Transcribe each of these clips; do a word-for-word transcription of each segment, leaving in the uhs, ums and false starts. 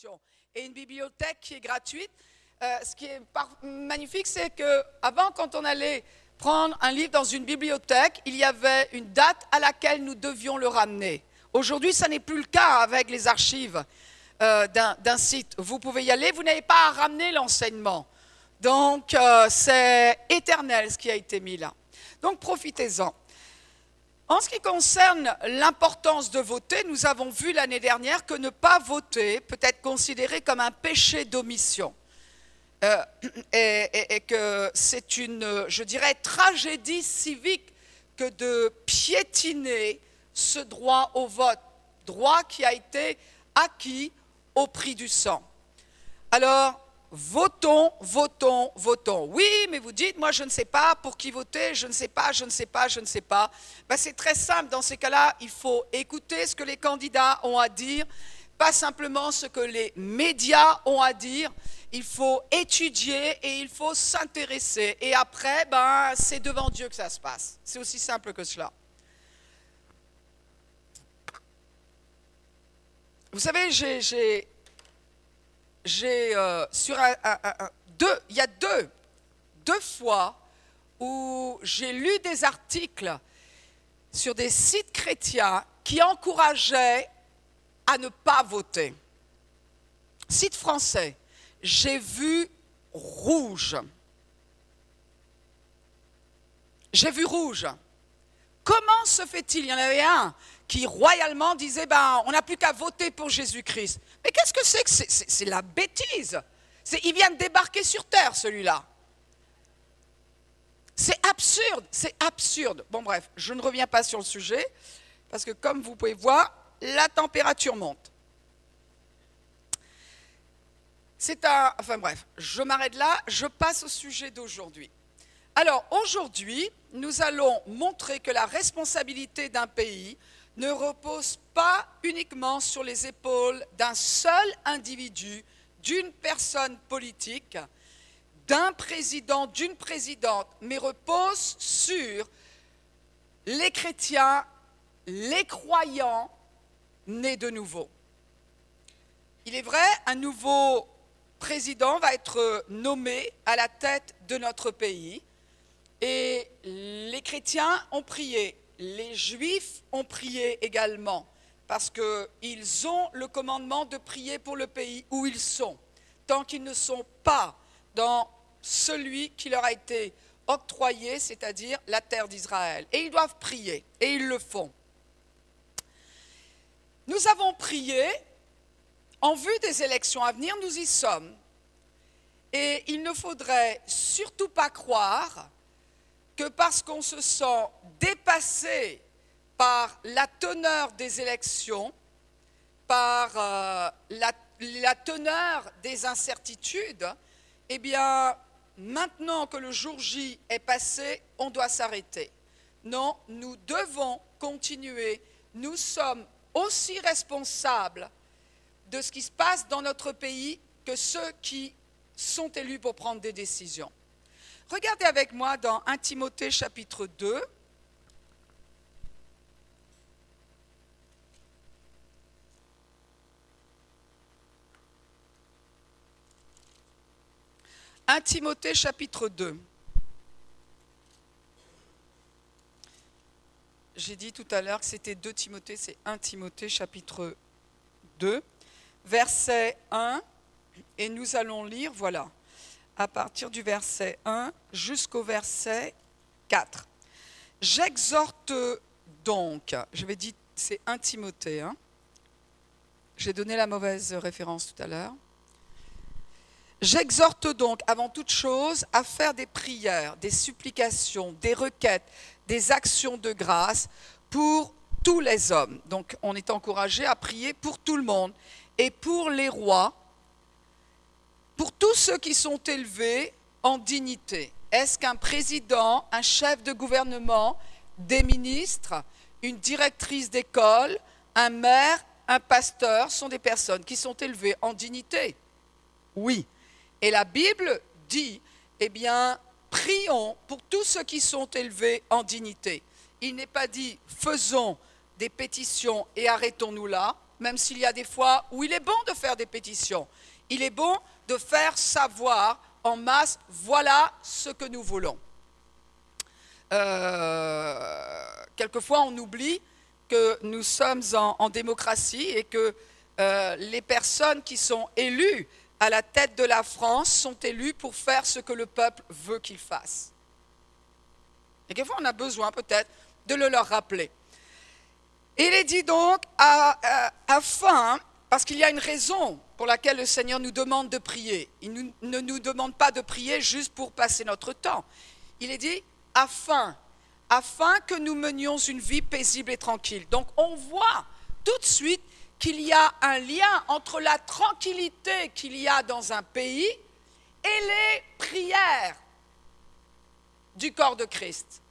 disposition et une bibliothèque qui est gratuite. Euh, ce qui est par- magnifique, c'est qu'avant, quand on allait prendre un livre dans une bibliothèque, il y avait une date à laquelle nous devions le ramener. Aujourd'hui, ça n'est plus le cas avec les archives euh, d'un, d'un site. Vous pouvez y aller, vous n'avez pas à ramener l'enseignement. Donc, euh, c'est éternel ce qui a été mis là. Donc, profitez-en. En ce qui concerne l'importance de voter, nous avons vu l'année dernière que ne pas voter peut être considéré comme un péché d'omission. Euh, et, et, et que c'est une, je dirais, tragédie civique que de piétiner ce droit au vote, droit qui a été acquis au prix du sang. Alors, votons, votons, votons. Oui, mais vous dites, moi je ne sais pas pour qui voter, je ne sais pas, je ne sais pas, je ne sais pas. Ben, c'est très simple, dans ces cas-là, il faut écouter ce que les candidats ont à dire, pas simplement ce que les médias ont à dire. Il faut étudier et il faut s'intéresser. Et après, ben, c'est devant Dieu que ça se passe. C'est aussi simple que cela. Vous savez, j'ai, j'ai, j'ai euh, sur un, un, un, deux, il y a deux, deux fois où j'ai lu des articles sur des sites chrétiens qui encourageaient à ne pas voter. Site français. J'ai vu rouge. J'ai vu rouge. Comment se fait-il? Il y en avait un qui royalement disait ben, on n'a plus qu'à voter pour Jésus-Christ. Mais qu'est-ce que c'est que c'est, c'est, c'est la bêtise. C'est, il vient de débarquer sur terre, celui-là. C'est absurde, c'est absurde. Bon bref, je ne reviens pas sur le sujet, parce que comme vous pouvez voir, la température monte. C'est un... Enfin bref, je m'arrête là, je passe au sujet d'aujourd'hui. Alors aujourd'hui, nous allons montrer que la responsabilité d'un pays ne repose pas uniquement sur les épaules d'un seul individu, d'une personne politique, d'un président, d'une présidente, mais repose sur les chrétiens, les croyants nés de nouveau. Il est vrai, un nouveau président va être nommé à la tête de notre pays et les chrétiens ont prié, les juifs ont prié également parce qu'ils ont le commandement de prier pour le pays où ils sont, tant qu'ils ne sont pas dans celui qui leur a été octroyé, c'est-à-dire la terre d'Israël. Et ils doivent prier, et ils le font. Nous avons prié en vue des élections à venir, nous y sommes. Et il ne faudrait surtout pas croire que parce qu'on se sent dépassé par la teneur des élections, par euh, la, la teneur des incertitudes, eh bien, maintenant que le jour J est passé, on doit s'arrêter. Non, nous devons continuer. Nous sommes aussi responsables de ce qui se passe dans notre pays que ceux qui sont élus pour prendre des décisions. Regardez avec moi dans premier Timothée chapitre deux. premier Timothée chapitre deux. J'ai dit tout à l'heure que c'était deux Timothée, c'est premier Timothée chapitre deux, verset un, et nous allons lire, voilà, à partir du verset un jusqu'au verset quatre. J'exhorte donc, je vais dire, c'est premier Timothée, hein. J'ai donné la mauvaise référence tout à l'heure. J'exhorte donc avant toute chose à faire des prières, des supplications, des requêtes, des actions de grâce pour tous les hommes. Donc on est encouragé à prier pour tout le monde et pour les rois, pour tous ceux qui sont élevés en dignité. Est-ce qu'un président, un chef de gouvernement, des ministres, une directrice d'école, un maire, un pasteur sont des personnes qui sont élevées en dignité? Oui. Et la Bible dit, eh bien, prions pour tous ceux qui sont élevés en dignité. Il n'est pas dit, faisons des pétitions et arrêtons-nous là. même s'il y a des fois où il est bon de faire des pétitions. Il est bon de faire savoir en masse, voilà ce que nous voulons. Euh, quelquefois, on oublie que nous sommes en, en démocratie et que euh, les personnes qui sont élues à la tête de la France sont élues pour faire ce que le peuple veut qu'ils fassent. Et quelquefois, on a besoin peut-être de le leur rappeler. Il est dit donc, à, à, afin, parce qu'il y a une raison pour laquelle le Seigneur nous demande de prier. Il nous, ne nous demande pas de prier juste pour passer notre temps. Il est dit, afin, afin que nous menions une vie paisible et tranquille. Donc on voit tout de suite qu'il y a un lien entre la tranquillité qu'il y a dans un pays et les prières du corps de Christ.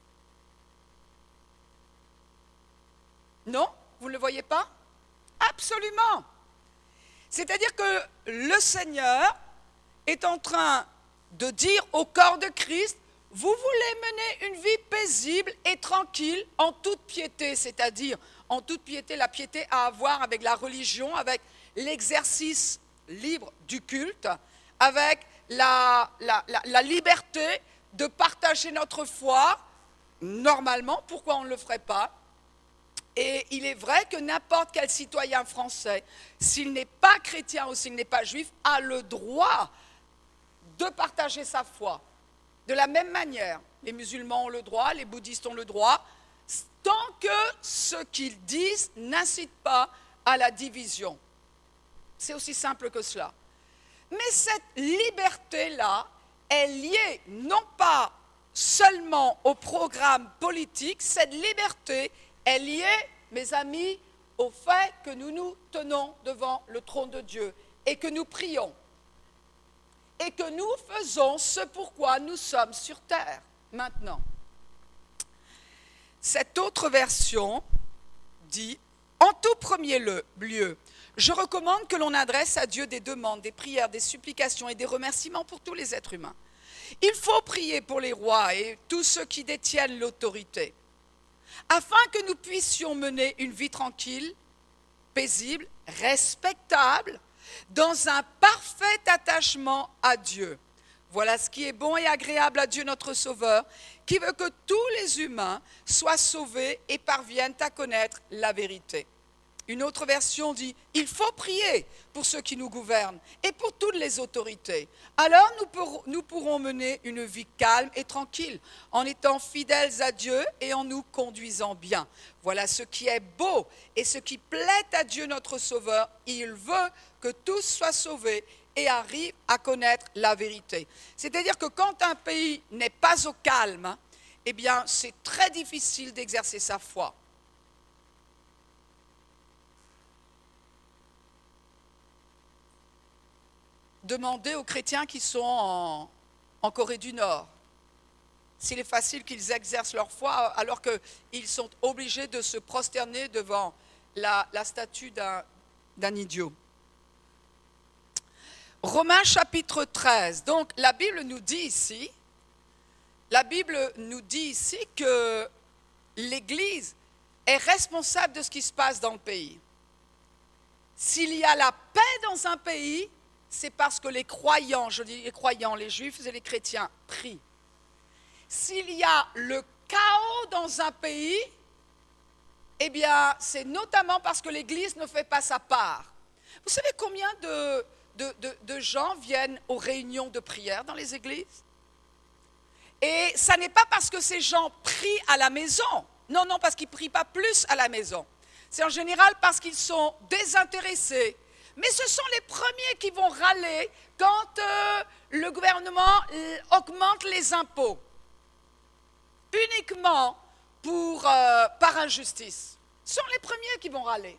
Non? Vous ne le voyez pas? Absolument. C'est-à-dire que le Seigneur est en train de dire au corps de Christ, vous voulez mener une vie paisible et tranquille en toute piété, c'est-à-dire en toute piété, la piété à avoir avec la religion, avec l'exercice libre du culte, avec la, la, la, la liberté de partager notre foi, normalement, pourquoi on ne le ferait pas? Et il est vrai que n'importe quel citoyen français, s'il n'est pas chrétien ou s'il n'est pas juif, a le droit de partager sa foi. De la même manière, les musulmans ont le droit, les bouddhistes ont le droit, tant que ce qu'ils disent n'incite pas à la division. C'est aussi simple que cela. Mais cette liberté-là est liée non pas seulement au programme politique, cette liberté est liée, mes amis, au fait que nous nous tenons devant le trône de Dieu et que nous prions et que nous faisons ce pourquoi nous sommes sur terre maintenant. Cette autre version dit, en tout premier lieu, je recommande que l'on adresse à Dieu des demandes, des prières, des supplications et des remerciements pour tous les êtres humains. Il faut prier pour les rois et tous ceux qui détiennent l'autorité, afin que nous puissions mener une vie tranquille, paisible, respectable, dans un parfait attachement à Dieu. Voilà ce qui est bon et agréable à Dieu notre Sauveur, qui veut que tous les humains soient sauvés et parviennent à connaître la vérité. Une autre version dit, il faut prier pour ceux qui nous gouvernent et pour toutes les autorités. Alors nous pourrons, nous pourrons mener une vie calme et tranquille, en étant fidèles à Dieu et en nous conduisant bien. Voilà ce qui est beau et ce qui plaît à Dieu notre Sauveur. Il veut que tous soient sauvés et arrivent à connaître la vérité. C'est-à-dire que quand un pays n'est pas au calme, eh bien c'est très difficile d'exercer sa foi. Demandez aux chrétiens qui sont en, en Corée du Nord s'il est facile qu'ils exercent leur foi alors qu'ils sont obligés de se prosterner devant la, la statue d'un, d'un idiot. Romains chapitre treize. Donc la Bible nous dit ici, la Bible nous dit ici que l'Église est responsable de ce qui se passe dans le pays. S'il y a la paix dans un pays, c'est parce que les croyants, je dis les croyants, les juifs et les chrétiens, prient. S'il y a le chaos dans un pays, eh bien, c'est notamment parce que l'Église ne fait pas sa part. Vous savez combien de, de, de, de gens viennent aux réunions de prière dans les églises? Et ça n'est pas parce que ces gens prient à la maison. Non, non, parce qu'ils ne prient pas plus à la maison. C'est en général parce qu'ils sont désintéressés. Mais ce sont les premiers qui vont râler quand euh, le gouvernement augmente les impôts, uniquement pour, euh, par injustice. Ce sont les premiers qui vont râler.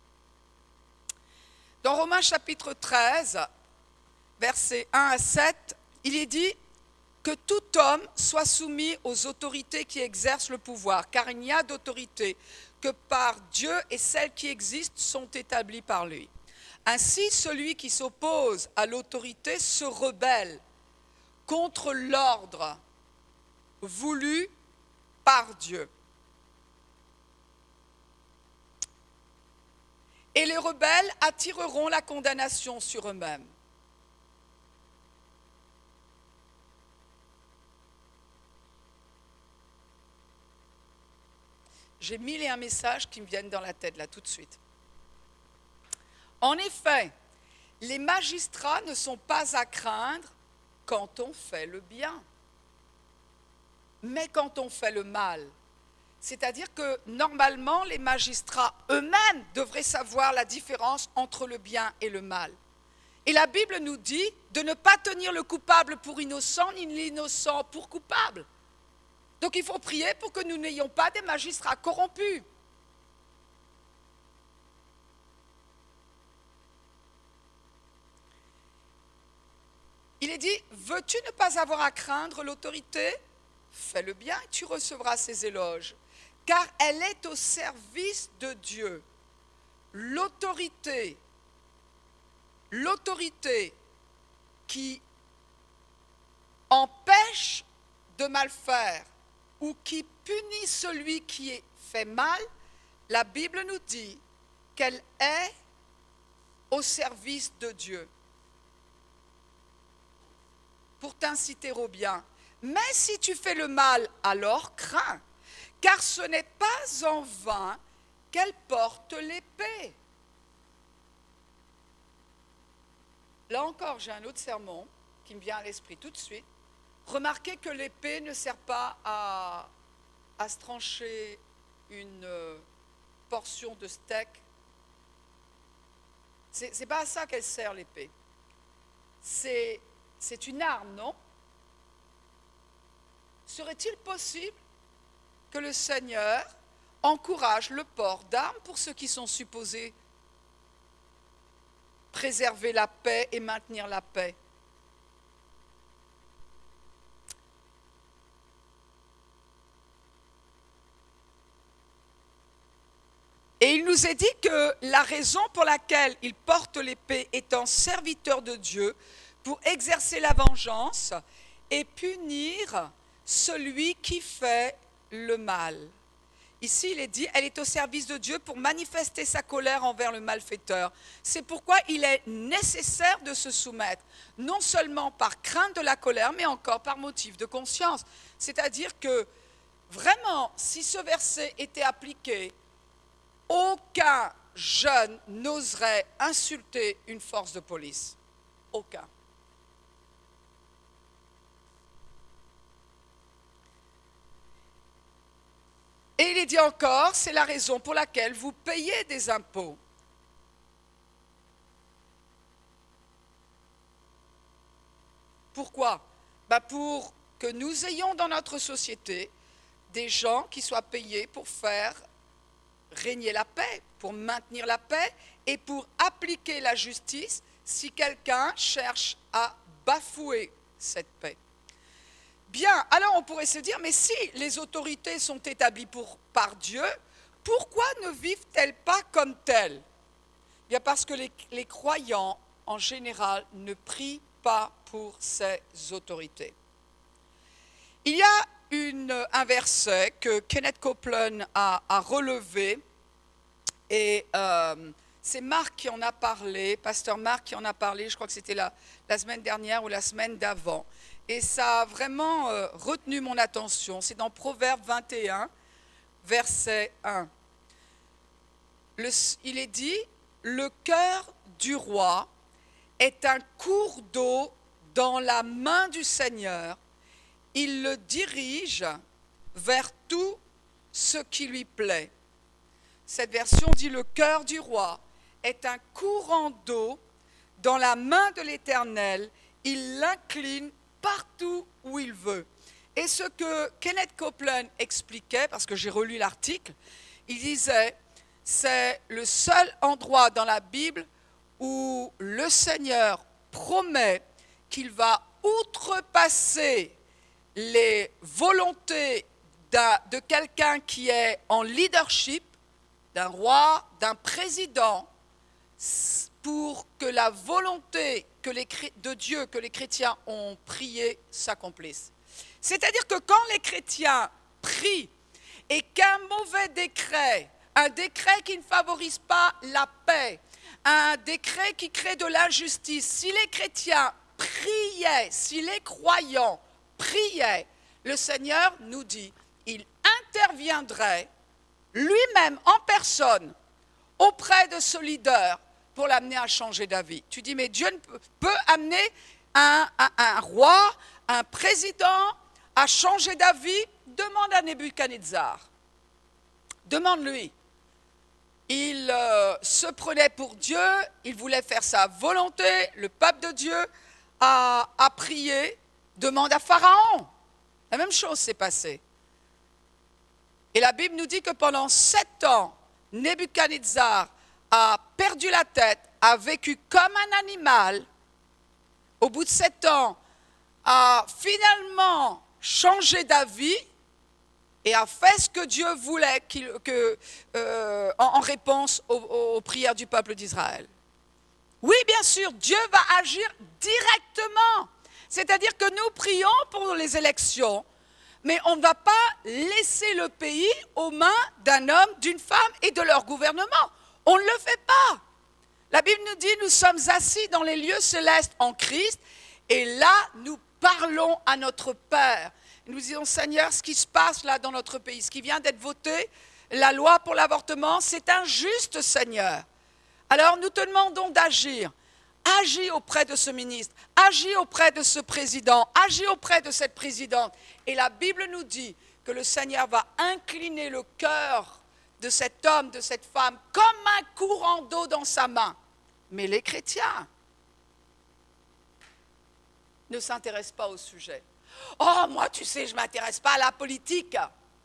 Dans Romains chapitre treize, versets un à sept, il est dit que tout homme soit soumis aux autorités qui exercent le pouvoir, car il n'y a d'autorité que par Dieu et celles qui existent sont établies par lui. Ainsi, celui qui s'oppose à l'autorité se rebelle contre l'ordre voulu par Dieu. et les rebelles attireront la condamnation sur eux-mêmes. J'ai mille et un messages qui me viennent dans la tête là tout de suite. En effet, les magistrats ne sont pas à craindre quand on fait le bien, mais quand on fait le mal. C'est-à-dire que normalement, les magistrats eux-mêmes devraient savoir la différence entre le bien et le mal. Et la Bible nous dit de ne pas tenir le coupable pour innocent, ni l'innocent pour coupable. Donc il faut prier pour que nous n'ayons pas des magistrats corrompus. Il est dit, veux-tu ne pas avoir à craindre l'autorité ? Fais le bien et tu recevras ses éloges. Car elle est au service de Dieu. L'autorité, l'autorité qui empêche de mal faire ou qui punit celui qui fait mal, la Bible nous dit qu'elle est au service de Dieu pour t'inciter au bien. Mais si tu fais le mal, alors crains. Car ce n'est pas en vain qu'elle porte l'épée. Là encore, j'ai un autre sermon qui me vient à l'esprit tout de suite. Remarquez que l'épée ne sert pas à, à se trancher une portion de steak. Ce n'est pas à ça qu'elle sert, l'épée. C'est, c'est une arme, non ? Serait-il possible que le Seigneur encourage le port d'armes pour ceux qui sont supposés préserver la paix et maintenir la paix? Et il nous est dit que la raison pour laquelle il porte l'épée étant serviteur de Dieu pour exercer la vengeance et punir celui qui fait le mal. Ici, il est dit, elle est au service de Dieu pour manifester sa colère envers le malfaiteur. C'est pourquoi il est nécessaire de se soumettre, non seulement par crainte de la colère, mais encore par motif de conscience. C'est-à-dire que, vraiment, si ce verset était appliqué, aucun jeune n'oserait insulter une force de police. Aucun. Et il est dit encore, c'est la raison pour laquelle vous payez des impôts. Pourquoi ? Ben pour que nous ayons dans notre société des gens qui soient payés pour faire régner la paix, pour maintenir la paix et pour appliquer la justice si quelqu'un cherche à bafouer cette paix. Bien, alors on pourrait se dire, mais si les autorités sont établies pour, par Dieu, pourquoi ne vivent-elles pas comme telles ? Bien parce que les, les croyants, en général, ne prient pas pour ces autorités. Il y a une, un verset que Kenneth Copeland a, a relevé, et euh, c'est Marc qui en a parlé, pasteur Marc qui en a parlé, je crois que c'était la, la semaine dernière ou la semaine d'avant. Et ça a vraiment euh, retenu mon attention. C'est dans Proverbe vingt et un, verset un. Le, il est dit, « Le cœur du roi est un cours d'eau dans la main du Seigneur. Il le dirige vers tout ce qui lui plaît. » Cette version dit, « Le cœur du roi est un courant d'eau dans la main de l'Éternel. Il l'incline partout où il veut. » Et ce que Kenneth Copeland expliquait, parce que j'ai relu l'article, il disait, c'est le seul endroit dans la Bible où le Seigneur promet qu'il va outrepasser les volontés de quelqu'un qui est en leadership, d'un roi, d'un président, pour que la volonté que les, de Dieu que les chrétiens ont prié s'accomplisse. C'est-à-dire que quand les chrétiens prient et qu'un mauvais décret un décret qui ne favorise pas la paix, un décret qui crée de l'injustice. Si les chrétiens priaient, si les croyants priaient, le Seigneur nous dit, il interviendrait lui-même en personne auprès de ce leader pour l'amener à changer d'avis. Tu dis, mais Dieu ne peut, peut amener un, un, un roi, un président à changer d'avis? Demande à Nebuchadnezzar. Demande-lui. Il euh, se prenait pour Dieu, il voulait faire sa volonté, le peuple de Dieu a, a prié. Demande à Pharaon. La même chose s'est passée. Et la Bible nous dit que pendant sept ans, Nebuchadnezzar a perdu la tête, a vécu comme un animal. Au bout de sept ans, a finalement changé d'avis et a fait ce que Dieu voulait qu'il, que, euh, en, en réponse aux, aux prières du peuple d'Israël. Oui, bien sûr, Dieu va agir directement. C'est-à-dire que nous prions pour les élections, mais on ne va pas laisser le pays aux mains d'un homme, d'une femme et de leur gouvernement. On ne le fait pas. La Bible nous dit, nous sommes assis dans les lieux célestes en Christ, et là, nous parlons à notre Père. Nous disons, Seigneur, ce qui se passe là dans notre pays, ce qui vient d'être voté, la loi pour l'avortement, c'est injuste, Seigneur. Alors, nous te demandons d'agir. Agis auprès de ce ministre, agis auprès de ce président, agis auprès de cette présidente. Et la Bible nous dit que le Seigneur va incliner le cœur de cet homme, de cette femme, comme un courant d'eau dans sa main. Mais les chrétiens ne s'intéressent pas au sujet. Oh, moi, tu sais, je ne m'intéresse pas à la politique.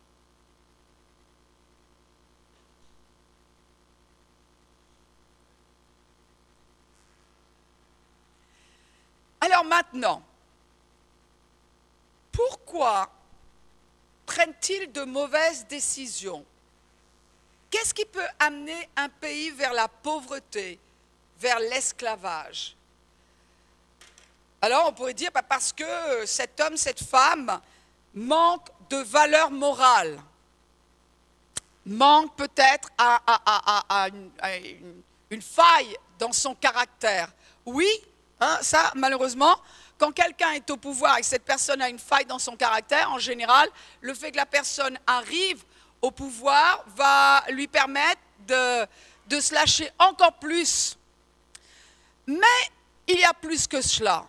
Alors maintenant, pourquoi prennent-ils de mauvaises décisions? Qu'est-ce qui peut amener un pays vers la pauvreté, vers l'esclavage? Alors on pourrait dire bah, parce que cet homme, cette femme manque de valeur morale, manque peut-être à, à, à, à, une, à une, une faille dans son caractère. Oui, hein, ça malheureusement, quand quelqu'un est au pouvoir et que cette personne a une faille dans son caractère, en général, le fait que la personne arrive au pouvoir va lui permettre de, de se lâcher encore plus. Mais il y a plus que cela.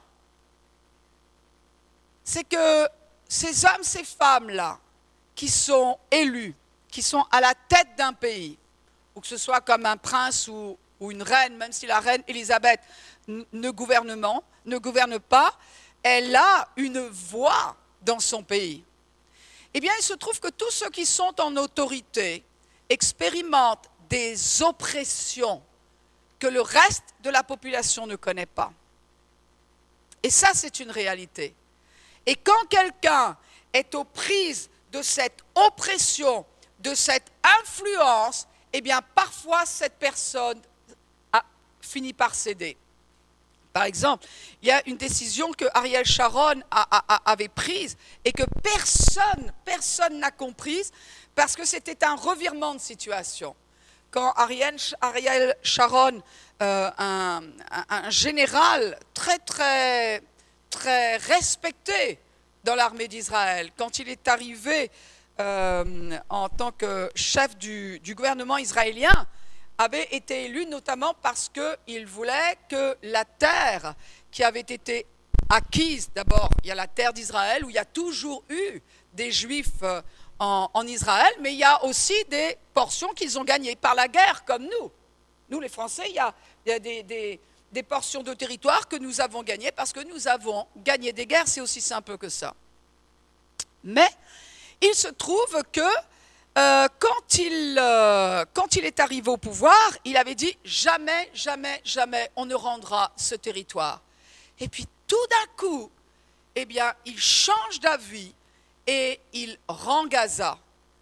C'est que ces hommes, ces femmes-là, qui sont élus, qui sont à la tête d'un pays, ou que ce soit comme un prince ou, ou une reine, même si la reine Élisabeth ne gouverne, ne gouverne pas, elle a une voix dans son pays. Eh bien, il se trouve que tous ceux qui sont en autorité expérimentent des oppressions que le reste de la population ne connaît pas. Et ça, c'est une réalité. Et quand quelqu'un est aux prises de cette oppression, de cette influence, eh bien, parfois, cette personne a fini par céder. Par exemple, il y a une décision que Ariel Sharon a, a, a, avait prise et que personne, personne n'a comprise parce que c'était un revirement de situation. Quand Ariel, Ariel Sharon, euh, un, un, un général très, très, très respecté dans l'armée d'Israël, quand il est arrivé euh, en tant que chef du, du gouvernement israélien, avait été élu notamment parce qu'il voulait que la terre qui avait été acquise, d'abord il y a la terre d'Israël où il y a toujours eu des Juifs en, en Israël, mais il y a aussi des portions qu'ils ont gagnées par la guerre comme nous. Nous les Français, il y a, il y a des, des, des portions de territoire que nous avons gagnées parce que nous avons gagné des guerres, c'est aussi simple que ça. Mais il se trouve que Euh, quand, il, euh, quand il est arrivé au pouvoir, il avait dit « jamais, jamais, jamais on ne rendra ce territoire ». Et puis tout d'un coup, eh bien, il change d'avis et il rend Gaza.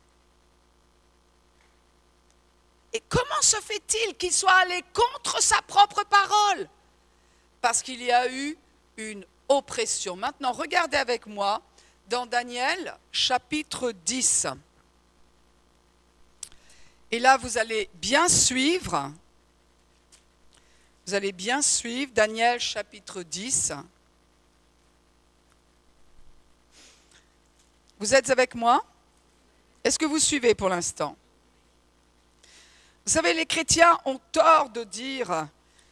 Et comment se fait-il qu'il soit allé contre sa propre parole? Parce qu'il y a eu une oppression. Maintenant, regardez avec moi dans Daniel, chapitre dix. Et là, vous allez bien suivre, vous allez bien suivre Daniel chapitre dix. Vous êtes avec moi? Est-ce que vous suivez pour l'instant? Vous savez, les chrétiens ont tort de dire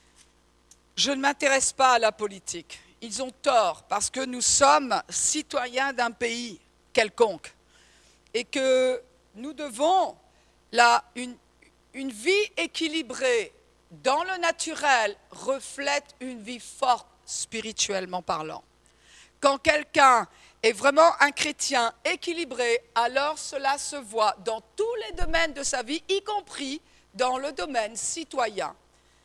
« je ne m'intéresse pas à la politique ». Ils ont tort parce que nous sommes citoyens d'un pays quelconque et que nous devons, là, une, une vie équilibrée dans le naturel reflète une vie forte spirituellement parlant. Quand quelqu'un est vraiment un chrétien équilibré, alors cela se voit dans tous les domaines de sa vie, y compris dans le domaine citoyen.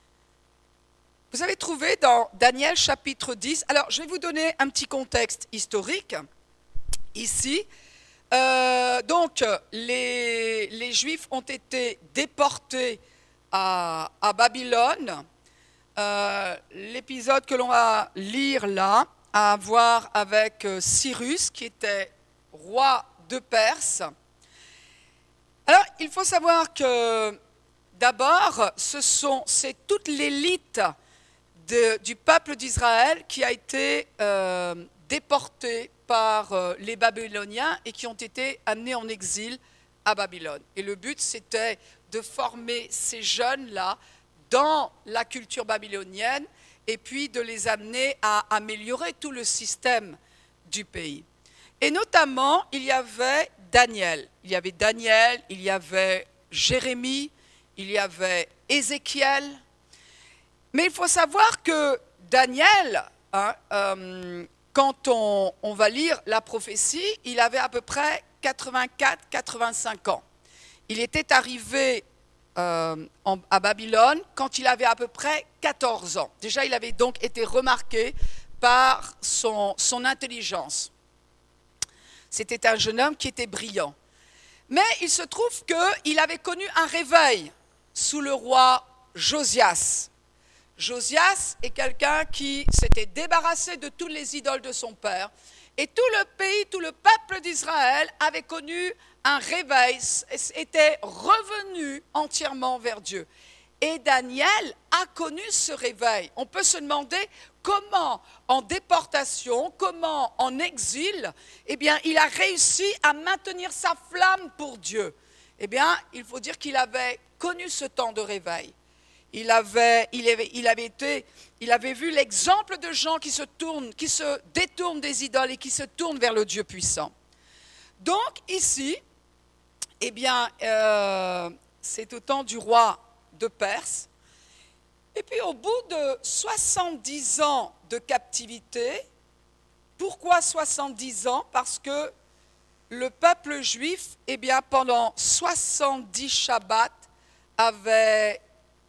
Vous avez trouvé dans Daniel chapitre dix, alors je vais vous donner un petit contexte historique ici. Euh, donc les, les Juifs ont été déportés à, à Babylone. Euh, l'épisode que l'on va lire là a à voir avec Cyrus qui était roi de Perse. Alors il faut savoir que d'abord ce sont, c'est toute l'élite De, du peuple d'Israël qui a été euh, déporté par euh, les Babyloniens et qui ont été amenés en exil à Babylone. Et le but, c'était de former ces jeunes-là dans la culture babylonienne et puis de les amener à améliorer tout le système du pays. Et notamment, il y avait Daniel. Il y avait Daniel, il y avait Jérémie, il y avait Ézéchiel. Mais il faut savoir que Daniel, hein, euh, quand on, on va lire la prophétie, il avait à peu près quatre-vingt-quatre à quatre-vingt-cinq ans. Il était arrivé euh, en, à Babylone quand il avait à peu près quatorze ans. Déjà, il avait donc été remarqué par son, son intelligence. C'était un jeune homme qui était brillant. Mais il se trouve qu'il avait connu un réveil sous le roi Josias. Josias est quelqu'un qui s'était débarrassé de toutes les idoles de son père. Et tout le pays, tout le peuple d'Israël avait connu un réveil, était revenu entièrement vers Dieu. Et Daniel a connu ce réveil. On peut se demander comment, en déportation, comment en exil, eh bien, il a réussi à maintenir sa flamme pour Dieu. Eh bien, il faut dire qu'il avait connu ce temps de réveil. Il avait, il, avait, il, avait été, il avait vu l'exemple de gens qui se tournent, qui se détournent des idoles et qui se tournent vers le Dieu puissant. Donc ici, eh bien, euh, c'est au temps du roi de Perse. Et puis au bout de soixante-dix ans de captivité, pourquoi soixante-dix ans? Parce que le peuple juif, eh bien, pendant soixante-dix Shabbats, avait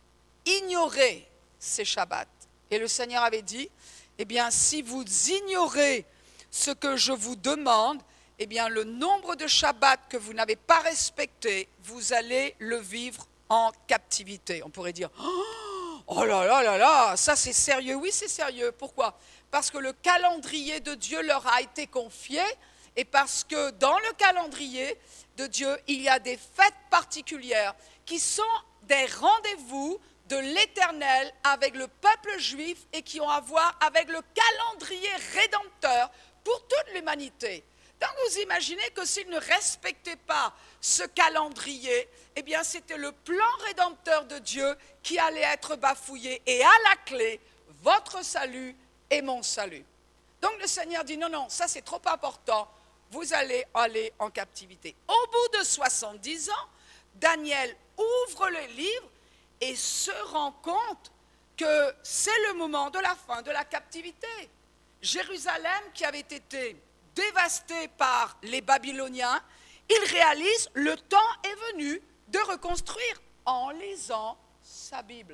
ignorer ces Shabbats. Et le Seigneur avait dit, eh bien, si vous ignorez ce que je vous demande, eh bien, le nombre de Shabbats que vous n'avez pas respecté, vous allez le vivre en captivité. On pourrait dire, oh là là là là, ça c'est sérieux. Oui, c'est sérieux. Pourquoi? Parce que le calendrier de Dieu leur a été confié et parce que dans le calendrier de Dieu, il y a des fêtes particulières qui sont des rendez-vous de l'Éternel avec le peuple juif et qui ont à voir avec le calendrier rédempteur pour toute l'humanité. Donc vous imaginez que s'ils ne respectaient pas ce calendrier, eh bien c'était le plan rédempteur de Dieu qui allait être bafouillé et à la clé, votre salut et mon salut. Donc le Seigneur dit non, non, ça c'est trop important, vous allez aller en captivité. Au bout de soixante-dix ans, Daniel ouvre le livre et se rend compte que c'est le moment de la fin de la captivité. Jérusalem qui avait été dévastée par les Babyloniens, il réalise le temps est venu de reconstruire en lisant sa Bible.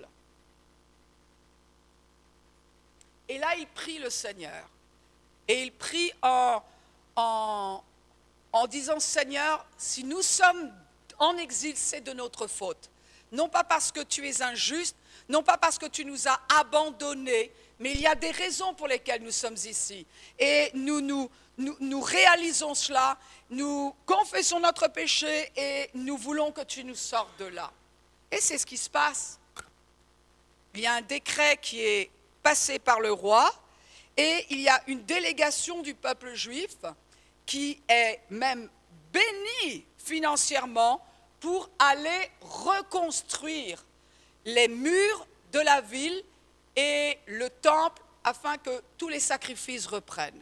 Et là, il prie le Seigneur. Et il prie en, en, en disant, Seigneur, si nous sommes en exil, c'est de notre faute. Non pas parce que tu es injuste, non pas parce que tu nous as abandonnés, mais il y a des raisons pour lesquelles nous sommes ici. Et nous nous nous, nous réalisons cela, nous confessons notre péché et nous voulons que tu nous sortes de là. Et c'est ce qui se passe. Il y a un décret qui est passé par le roi et il y a une délégation du peuple juif qui est même bénie financièrement pour aller reconstruire les murs de la ville et le temple afin que tous les sacrifices reprennent.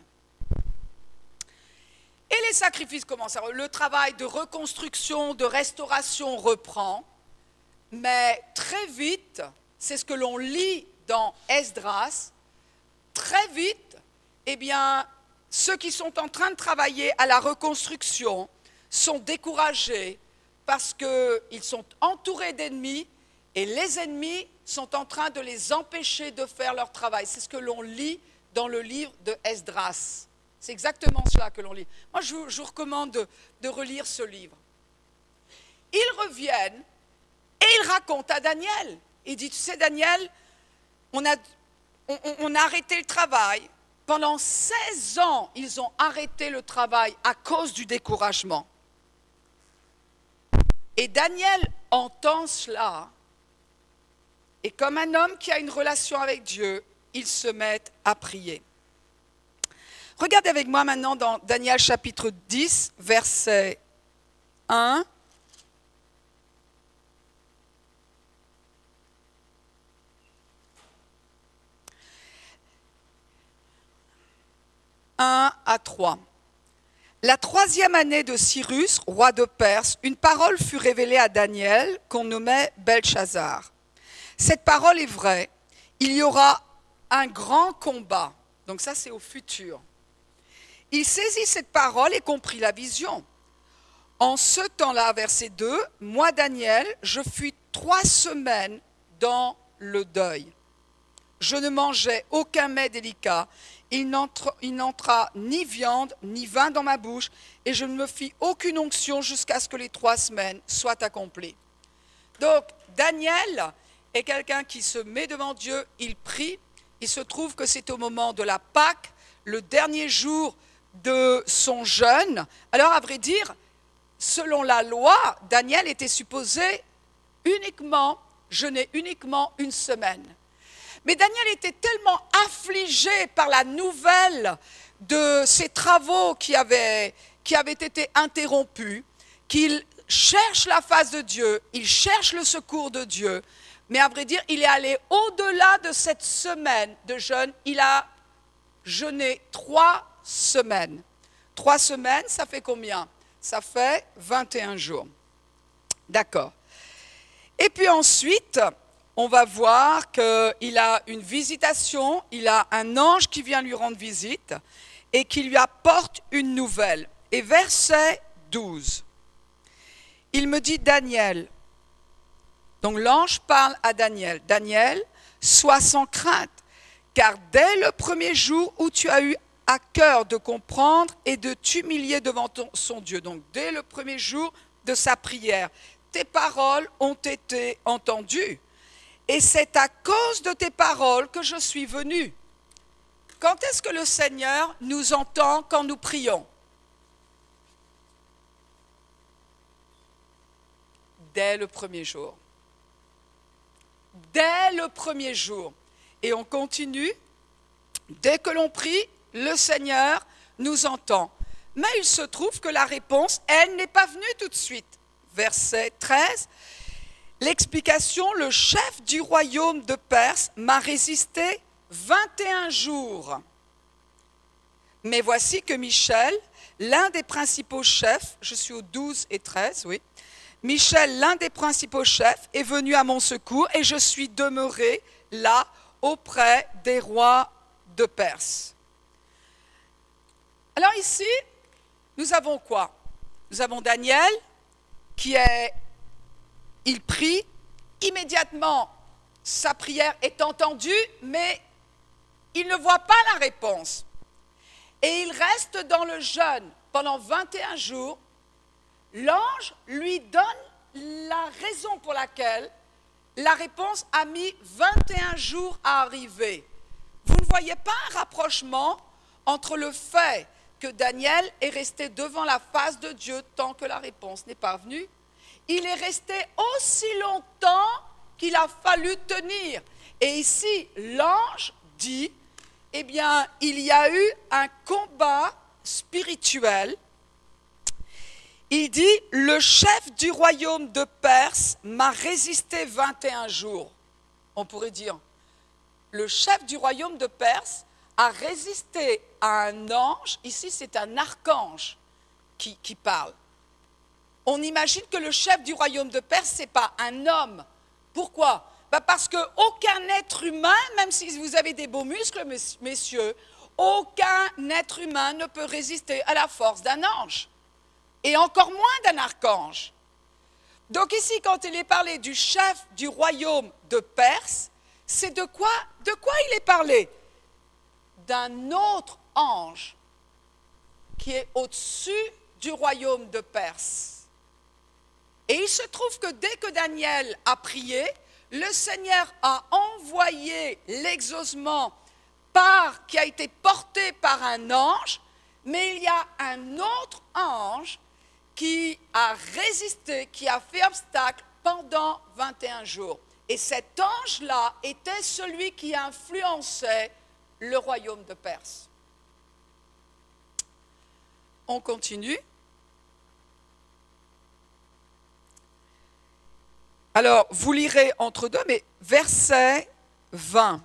Et les sacrifices commencent. Le travail de reconstruction, de restauration reprend, mais très vite, c'est ce que l'on lit dans Esdras, très vite, eh bien, ceux qui sont en train de travailler à la reconstruction sont découragés parce qu'ils sont entourés d'ennemis et les ennemis sont en train de les empêcher de faire leur travail. C'est ce que l'on lit dans le livre de Esdras. C'est exactement cela que l'on lit. Moi, je vous, je vous recommande de, de relire ce livre. Ils reviennent et ils racontent à Daniel. Il dit, tu sais Daniel, on a, on, on a arrêté le travail. Pendant seize ans, ils ont arrêté le travail à cause du découragement. Et Daniel entend cela. Et comme un homme qui a une relation avec Dieu, il se met à prier. Regardez avec moi maintenant dans Daniel chapitre dix, verset un. un à trois. La troisième année de Cyrus, roi de Perse, une parole fut révélée à Daniel qu'on nommait Belchazzar. Cette parole est vraie. Il y aura un grand combat. Donc ça, c'est au futur. Il saisit cette parole et comprit la vision. En ce temps-là, verset deux, moi, Daniel, je fus trois semaines dans le deuil. Je ne mangeais aucun mets délicat. Il n'entra, il n'entra ni viande, ni vin dans ma bouche, et je ne me fis aucune onction jusqu'à ce que les trois semaines soient accomplies. Donc, Daniel est quelqu'un qui se met devant Dieu, il prie. Il se trouve que c'est au moment de la Pâque, le dernier jour de son jeûne. Alors, à vrai dire, selon la loi, Daniel était supposé uniquement jeûner uniquement une semaine. Mais Daniel était tellement affligé par la nouvelle de ses travaux qui avaient, qui avaient été interrompus, qu'il cherche la face de Dieu, il cherche le secours de Dieu, mais à vrai dire, il est allé au-delà de cette semaine de jeûne, il a jeûné trois semaines. Trois semaines, ça fait combien? Ça fait vingt et un jours. D'accord. Et puis ensuite, on va voir qu'il a une visitation, il a un ange qui vient lui rendre visite et qui lui apporte une nouvelle. Et verset douze, il me dit Daniel, donc l'ange parle à Daniel, Daniel, sois sans crainte, car dès le premier jour où tu as eu à cœur de comprendre et de t'humilier devant ton, son Dieu, donc dès le premier jour de sa prière, tes paroles ont été entendues. Et c'est à cause de tes paroles que je suis venu. Quand est-ce que le Seigneur nous entend quand nous prions? Dès le premier jour. Dès le premier jour. Et on continue. Dès que l'on prie, le Seigneur nous entend. Mais il se trouve que la réponse, elle n'est pas venue tout de suite. Verset treize. L'explication, le chef du royaume de Perse m'a résisté vingt et un jours. Mais voici que Michel, l'un des principaux chefs, je suis au douze et treize, oui, Michel, l'un des principaux chefs, est venu à mon secours et je suis demeuré là auprès des rois de Perse. Alors ici, nous avons quoi? Nous avons Daniel qui est... Il prie, immédiatement, sa prière est entendue, mais il ne voit pas la réponse. Et il reste dans le jeûne pendant vingt et un jours. L'ange lui donne la raison pour laquelle la réponse a mis vingt et un jours à arriver. Vous ne voyez pas un rapprochement entre le fait que Daniel est resté devant la face de Dieu tant que la réponse n'est pas venue. Il est resté aussi longtemps qu'il a fallu tenir. Et ici, l'ange dit, eh bien, il y a eu un combat spirituel. Il dit, le chef du royaume de Perse m'a résisté vingt et un jours. On pourrait dire, le chef du royaume de Perse a résisté à un ange. Ici, c'est un archange qui, qui parle. On imagine que le chef du royaume de Perse, ce n'est pas un homme. Pourquoi ? Ben parce qu'aucun être humain, même si vous avez des beaux muscles, messieurs, aucun être humain ne peut résister à la force d'un ange. Et encore moins d'un archange. Donc ici, quand il est parlé du chef du royaume de Perse, c'est de quoi, de quoi il est parlé ? D'un autre ange qui est au-dessus du royaume de Perse. Et il se trouve que dès que Daniel a prié, le Seigneur a envoyé l'exaucement par, qui a été porté par un ange, mais il y a un autre ange qui a résisté, qui a fait obstacle pendant vingt et un jours. Et cet ange-là était celui qui influençait le royaume de Perse. On continue. Alors, vous lirez entre deux, mais verset vingt.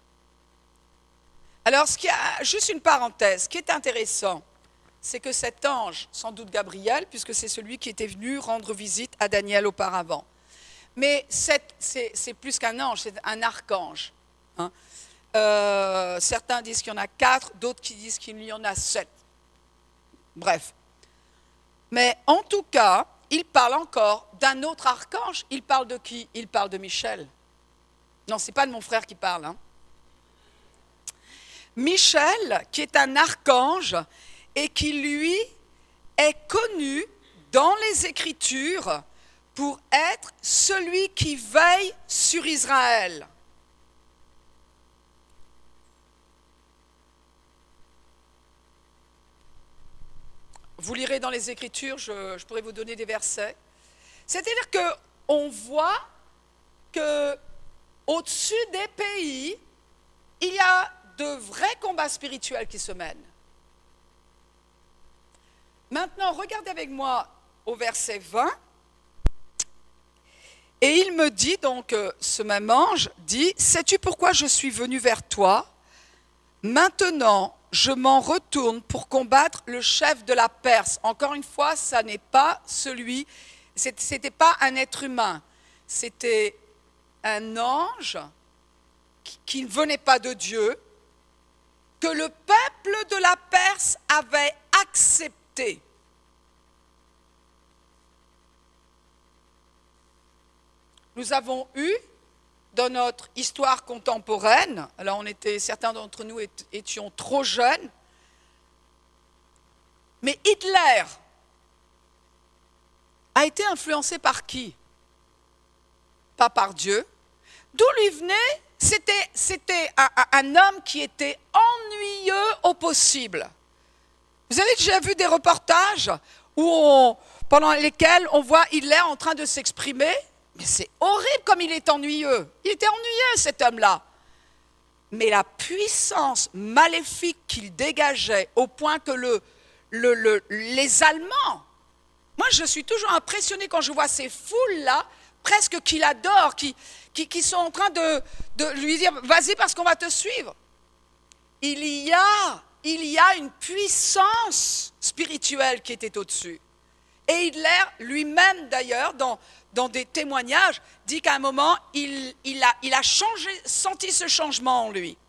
Alors, ce qui a, juste une parenthèse, ce qui est intéressant, c'est que cet ange, sans doute Gabriel, puisque c'est celui qui était venu rendre visite à Daniel auparavant, mais c'est, c'est, c'est plus qu'un ange, c'est un archange. Hein. Euh, certains disent qu'il y en a quatre, d'autres qui disent qu'il y en a sept. Bref. Mais en tout cas, il parle encore d'un autre archange. Il parle de qui ? Il parle de Michel. Non, ce n'est pas de mon frère qui parle. Hein. Michel, qui est un archange et qui, lui, est connu dans les Écritures pour être celui qui veille sur Israël. Vous lirez dans les Écritures, je, je pourrais vous donner des versets. C'est-à-dire qu'on voit qu'au-dessus des pays, il y a de vrais combats spirituels qui se mènent. Maintenant, regardez avec moi au verset vingt. Et il me dit, donc, ce même ange dit, « Sais-tu pourquoi je suis venu vers toi ? Maintenant, je m'en retourne pour combattre le chef de la Perse. » Encore une fois, ça n'est pas celui, ce n'était pas un être humain, c'était un ange qui, qui ne venait pas de Dieu, que le peuple de la Perse avait accepté. Nous avons eu, dans notre histoire contemporaine, alors on était, certains d'entre nous étions trop jeunes, mais Hitler a été influencé par qui ? Pas par Dieu. D'où lui venait, c'était, c'était un, un homme qui était ennuyeux au possible. Vous avez déjà vu des reportages où on, pendant lesquels on voit Hitler en train de s'exprimer ? Mais c'est horrible comme il est ennuyeux. Il était ennuyeux, cet homme-là. Mais la puissance maléfique qu'il dégageait, au point que le, le, le, les Allemands, moi je suis toujours impressionnée quand je vois ces foules-là, presque qu'il adore, qui, qui, qui sont en train de, de lui dire « vas-y parce qu'on va te suivre ». Il y a, il y a une puissance spirituelle qui était au-dessus. Et Hitler lui-même d'ailleurs, dans... dans des témoignages, dit qu'à un moment, il, il, a, il a changé, senti ce changement en lui.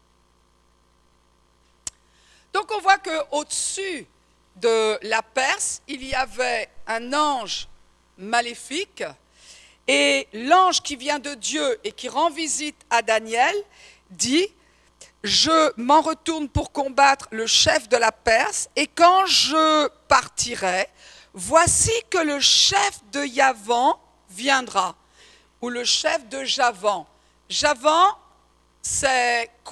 Donc on voit qu'au-dessus de la Perse, il y avait un ange maléfique, et l'ange qui vient de Dieu et qui rend visite à Daniel dit « Je m'en retourne pour combattre le chef de la Perse, et quand je partirai, voici que le chef de Yavan viendra, ou le chef de Javan. Javan, c'est quoi ?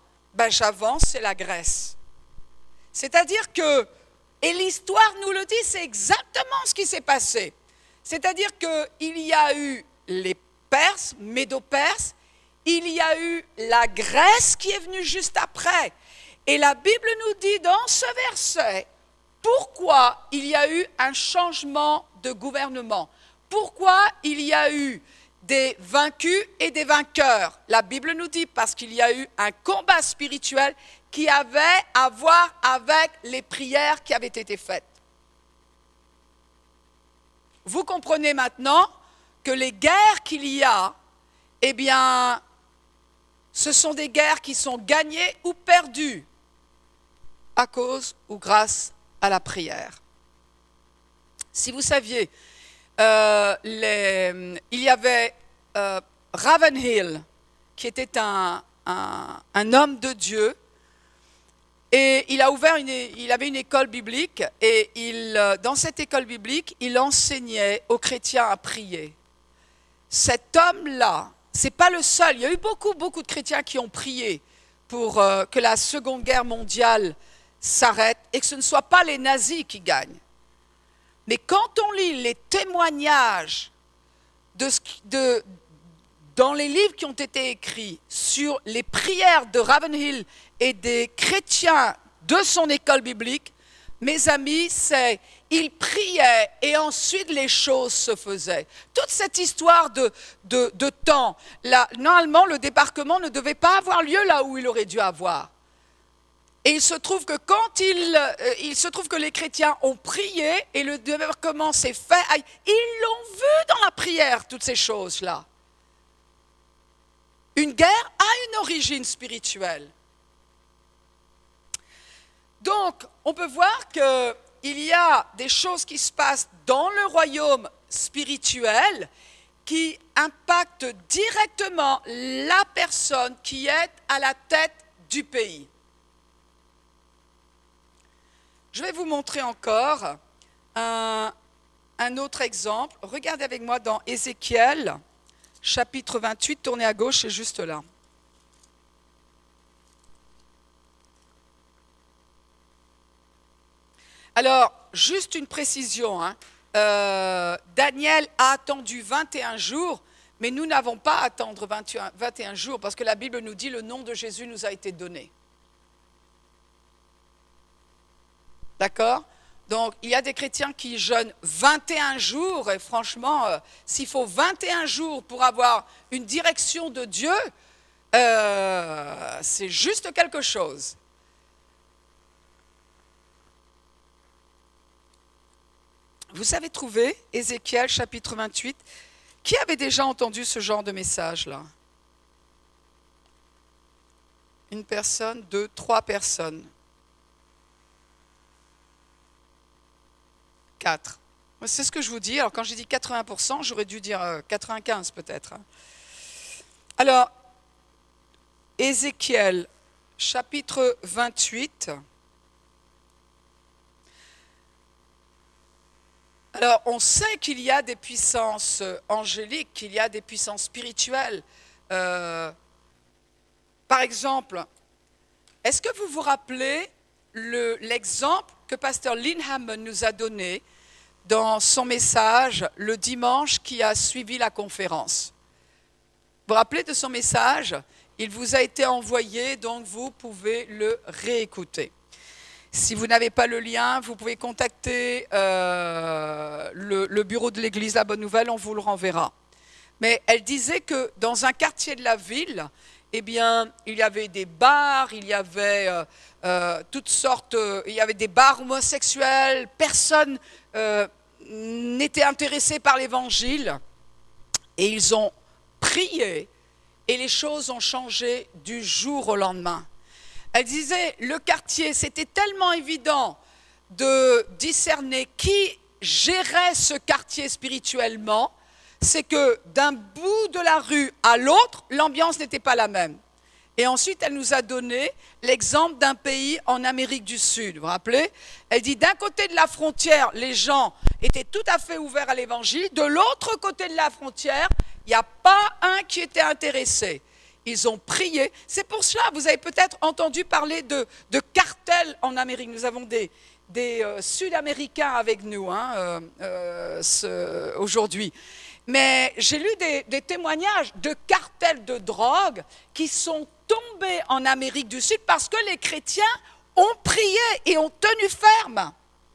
Ben, Javan, c'est la Grèce. C'est-à-dire que Et l'histoire nous le dit, c'est exactement ce qui s'est passé. C'est-à-dire qu'il y a eu les Perses, Médo-Perses, il y a eu la Grèce qui est venue juste après. Et la Bible nous dit dans ce verset pourquoi il y a eu un changement de gouvernement. Pourquoi il y a eu des vaincus et des vainqueurs. La Bible nous dit parce qu'il y a eu un combat spirituel qui avait à voir avec les prières qui avaient été faites. Vous comprenez maintenant que les guerres qu'il y a, eh bien, ce sont des guerres qui sont gagnées ou perdues à cause ou grâce à la prière. Si vous saviez, euh, les, il y avait euh, Ravenhill, qui était un, un, un homme de Dieu, et il a ouvert une, il avait une école biblique, et il, dans cette école biblique, il enseignait aux chrétiens à prier. Cet homme-là, c'est pas le seul. Il y a eu beaucoup, beaucoup de chrétiens qui ont prié pour euh, que la Seconde Guerre mondiale s'arrête et que ce ne soit pas les nazis qui gagnent. Mais quand on lit les témoignages de ce qui, de, dans les livres qui ont été écrits sur les prières de Ravenhill et des chrétiens de son école biblique, mes amis, c'est il priait et ensuite les choses se faisaient. Toute cette histoire de, de, de temps, là, normalement le débarquement ne devait pas avoir lieu là où il aurait dû avoir. Et il se trouve que quand il, euh, il se trouve que les chrétiens ont prié et le débarquement s'est fait, ils l'ont vu dans la prière, toutes ces choses-là. Une guerre a une origine spirituelle. Donc, on peut voir qu'il y a des choses qui se passent dans le royaume spirituel qui impactent directement la personne qui est à la tête du pays. Je vais vous montrer encore un, un autre exemple. Regardez avec moi dans Ézéchiel, chapitre vingt-huit, tournez à gauche, c'est juste là. Alors, juste une précision, hein. euh, Daniel a attendu vingt et un jours, mais nous n'avons pas à attendre vingt et un, vingt et un jours, parce que la Bible nous dit le nom de Jésus nous a été donné. D'accord ? Donc, il y a des chrétiens qui jeûnent vingt et un jours, et franchement, euh, s'il faut vingt et un jours pour avoir une direction de Dieu, euh, c'est juste quelque chose. Vous avez trouvé Ézéchiel chapitre vingt-huit. Qui avait déjà entendu ce genre de message-là ? Une personne, deux, trois personnes. Quatre. C'est ce que je vous dis. Alors quand j'ai dit quatre-vingts pour cent, j'aurais dû dire quatre-vingt-quinze peut-être. Alors, Ézéchiel chapitre vingt-huit. Alors, on sait qu'il y a des puissances angéliques, qu'il y a des puissances spirituelles. Euh, par exemple, est-ce que vous vous rappelez le, l'exemple que pasteur Lynn Hammond nous a donné dans son message le dimanche qui a suivi la conférence? Vous vous rappelez de son message? Il vous a été envoyé, donc vous pouvez le réécouter. Si vous n'avez pas le lien, vous pouvez contacter euh, le, le bureau de l'église La Bonne Nouvelle, on vous le renverra. Mais elle disait que dans un quartier de la ville, eh bien, il y avait des bars, il y avait euh, euh, toutes sortes, euh, il y avait des bars homosexuels, personne euh, n'était intéressé par l'évangile. Et ils ont prié et les choses ont changé du jour au lendemain. Elle disait, le quartier, c'était tellement évident de discerner qui gérait ce quartier spirituellement, c'est que d'un bout de la rue à l'autre, l'ambiance n'était pas la même. Et ensuite, elle nous a donné l'exemple d'un pays en Amérique du Sud. Vous vous rappelez ? Elle dit, d'un côté de la frontière, les gens étaient tout à fait ouverts à l'évangile. De l'autre côté de la frontière, il n'y a pas un qui était intéressé. ils ont prié. C'est pour cela, vous avez peut-être entendu parler de, de cartels en Amérique. Nous avons des, des euh, Sud-Américains avec nous hein, euh, euh, ce, aujourd'hui. Mais j'ai lu des, des témoignages de cartels de drogue qui sont tombés en Amérique du Sud parce que les chrétiens ont prié et ont tenu ferme.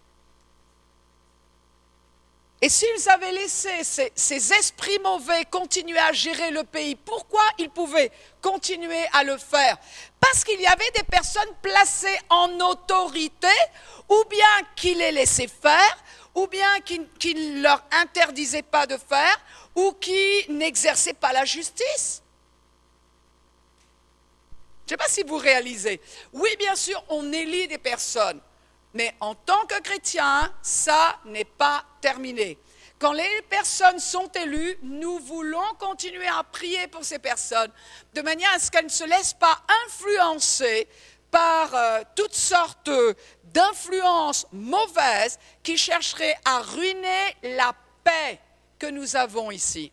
Et s'ils avaient laissé ces, ces esprits mauvais continuer à gérer le pays, pourquoi ils pouvaient continuer à le faire? Parce qu'il y avait des personnes placées en autorité, ou bien qui les laissaient faire, ou bien qui, qui ne leur interdisaient pas de faire, ou qui n'exerçaient pas la justice. Je ne sais pas si vous réalisez. Oui, bien sûr, on élit des personnes. Mais en tant que chrétien, ça n'est pas terminé. Quand les personnes sont élues, nous voulons continuer à prier pour ces personnes, de manière à ce qu'elles ne se laissent pas influencer par euh, toutes sortes d'influences mauvaises qui chercheraient à ruiner la paix que nous avons ici.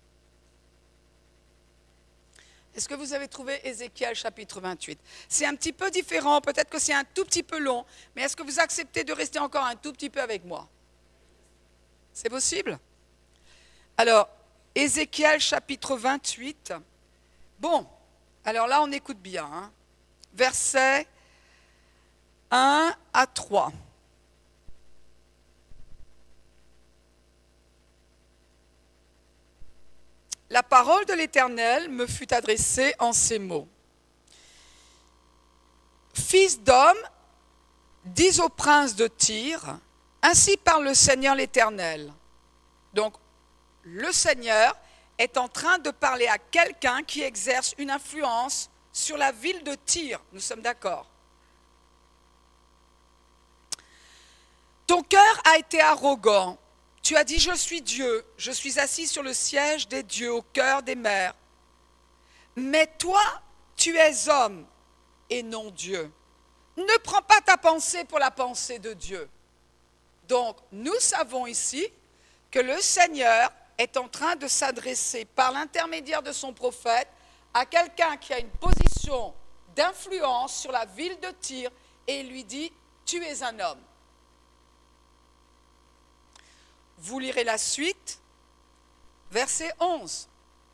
Est-ce que vous avez trouvé Ézéchiel chapitre vingt-huit? C'est un petit peu différent, peut-être que c'est un tout petit peu long, mais est-ce que vous acceptez de rester encore un tout petit peu avec moi? C'est possible? Alors, Ézéchiel chapitre vingt-huit. Bon, alors là on écoute bien. Hein. Versets un à trois. La parole de l'Éternel me fut adressée en ces mots. Fils d'homme, dis au prince de Tyr, ainsi parle le Seigneur l'Éternel. Donc, le Seigneur est en train de parler à quelqu'un qui exerce une influence sur la ville de Tyr. Nous sommes d'accord. Ton cœur a été arrogant. Tu as dit, je suis Dieu, je suis assis sur le siège des dieux au cœur des mers. Mais toi, tu es homme et non Dieu. Ne prends pas ta pensée pour la pensée de Dieu. Donc, nous savons ici que le Seigneur est en train de s'adresser par l'intermédiaire de son prophète à quelqu'un qui a une position d'influence sur la ville de Tyr et il lui dit, tu es un homme. Vous lirez la suite, verset onze.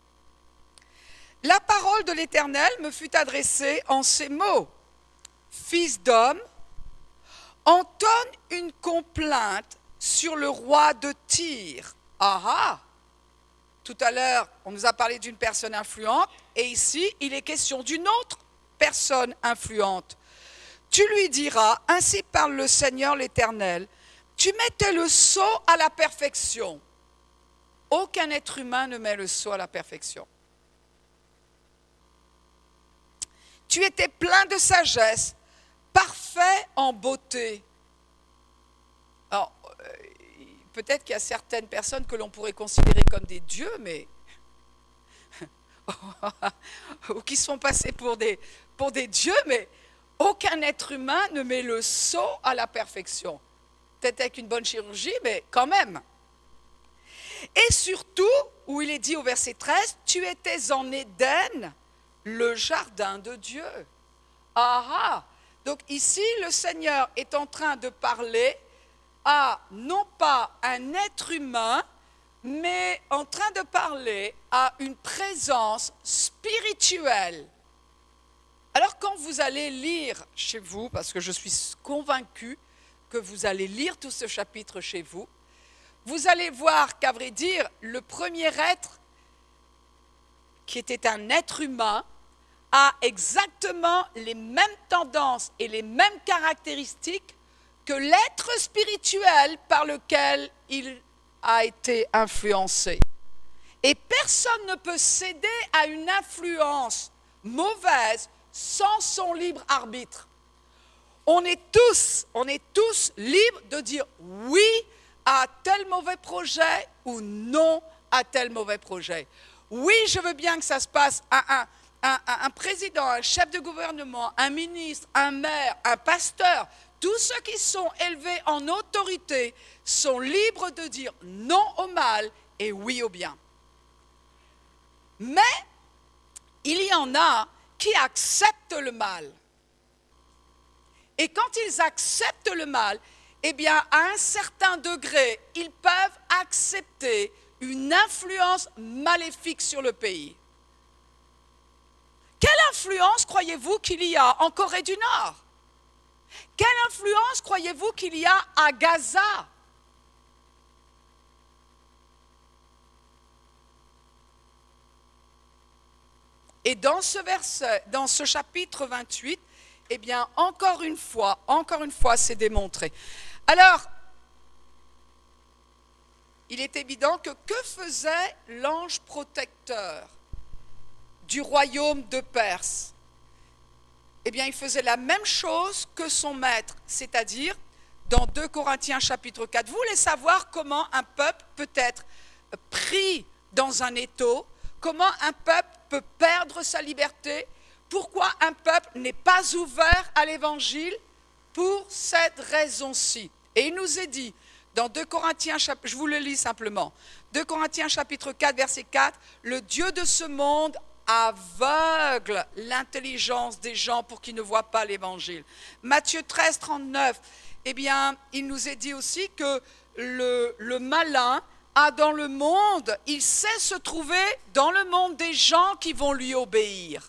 La parole de l'Éternel me fut adressée en ces mots. Fils d'homme, entonne une complainte sur le roi de Tyr. Ah ah! Tout à l'heure, on nous a parlé d'une personne influente, et ici, il est question d'une autre personne influente. Tu lui diras, ainsi parle le Seigneur l'Éternel, tu mettais le sceau à la perfection. Aucun être humain ne met le sceau à la perfection. Tu étais plein de sagesse, parfait en beauté. Alors, euh, peut-être qu'il y a certaines personnes que l'on pourrait considérer comme des dieux, mais ou qui sont passés pour des, pour des dieux, mais aucun être humain ne met le sceau à la perfection. Peut-être avec une bonne chirurgie, mais quand même. Et surtout, où il est dit au verset treize, tu étais en Éden, le jardin de Dieu. Ah ah! Donc ici, le Seigneur est en train de parler à non pas un être humain, mais en train de parler à une présence spirituelle. Alors quand vous allez lire chez vous, parce que je suis convaincue que vous allez lire tout ce chapitre chez vous, vous allez voir qu'à vrai dire, le premier être, qui était un être humain, a exactement les mêmes tendances et les mêmes caractéristiques que l'être spirituel par lequel il a été influencé. Et personne ne peut céder à une influence mauvaise sans son libre arbitre. On est tous, on est tous libres de dire oui à tel mauvais projet ou non à tel mauvais projet. Oui, je veux bien que ça se passe à un, un, un président, un chef de gouvernement, un ministre, un maire, un pasteur. Tous ceux qui sont élevés en autorité sont libres de dire non au mal et oui au bien. Mais il y en a qui acceptent le mal. Et quand ils acceptent le mal, eh bien, à un certain degré, ils peuvent accepter une influence maléfique sur le pays. Quelle influence croyez-vous qu'il y a en Corée du Nord? Quelle influence croyez-vous qu'il y a à Gaza? Et dans ce verset, dans ce chapitre vingt-huit, eh bien, encore une fois, encore une fois, c'est démontré. Alors, il est évident que que faisait l'ange protecteur du royaume de Perse? Eh bien, il faisait la même chose que son maître, c'est-à-dire, dans deux Corinthiens chapitre quatre, vous voulez savoir comment un peuple peut être pris dans un étau, comment un peuple peut perdre sa liberté, pourquoi un peuple n'est pas ouvert à l'évangile? Pour cette raison-ci. Et il nous est dit, dans deux Corinthiens, je vous le lis simplement, deux Corinthiens chapitre quatre, verset quatre, le Dieu de ce monde aveugle l'intelligence des gens pour qu'ils ne voient pas l'évangile. Matthieu treize, trente-neuf, eh bien, il nous est dit aussi que le, le malin a dans le monde, il sait se trouver dans le monde des gens qui vont lui obéir.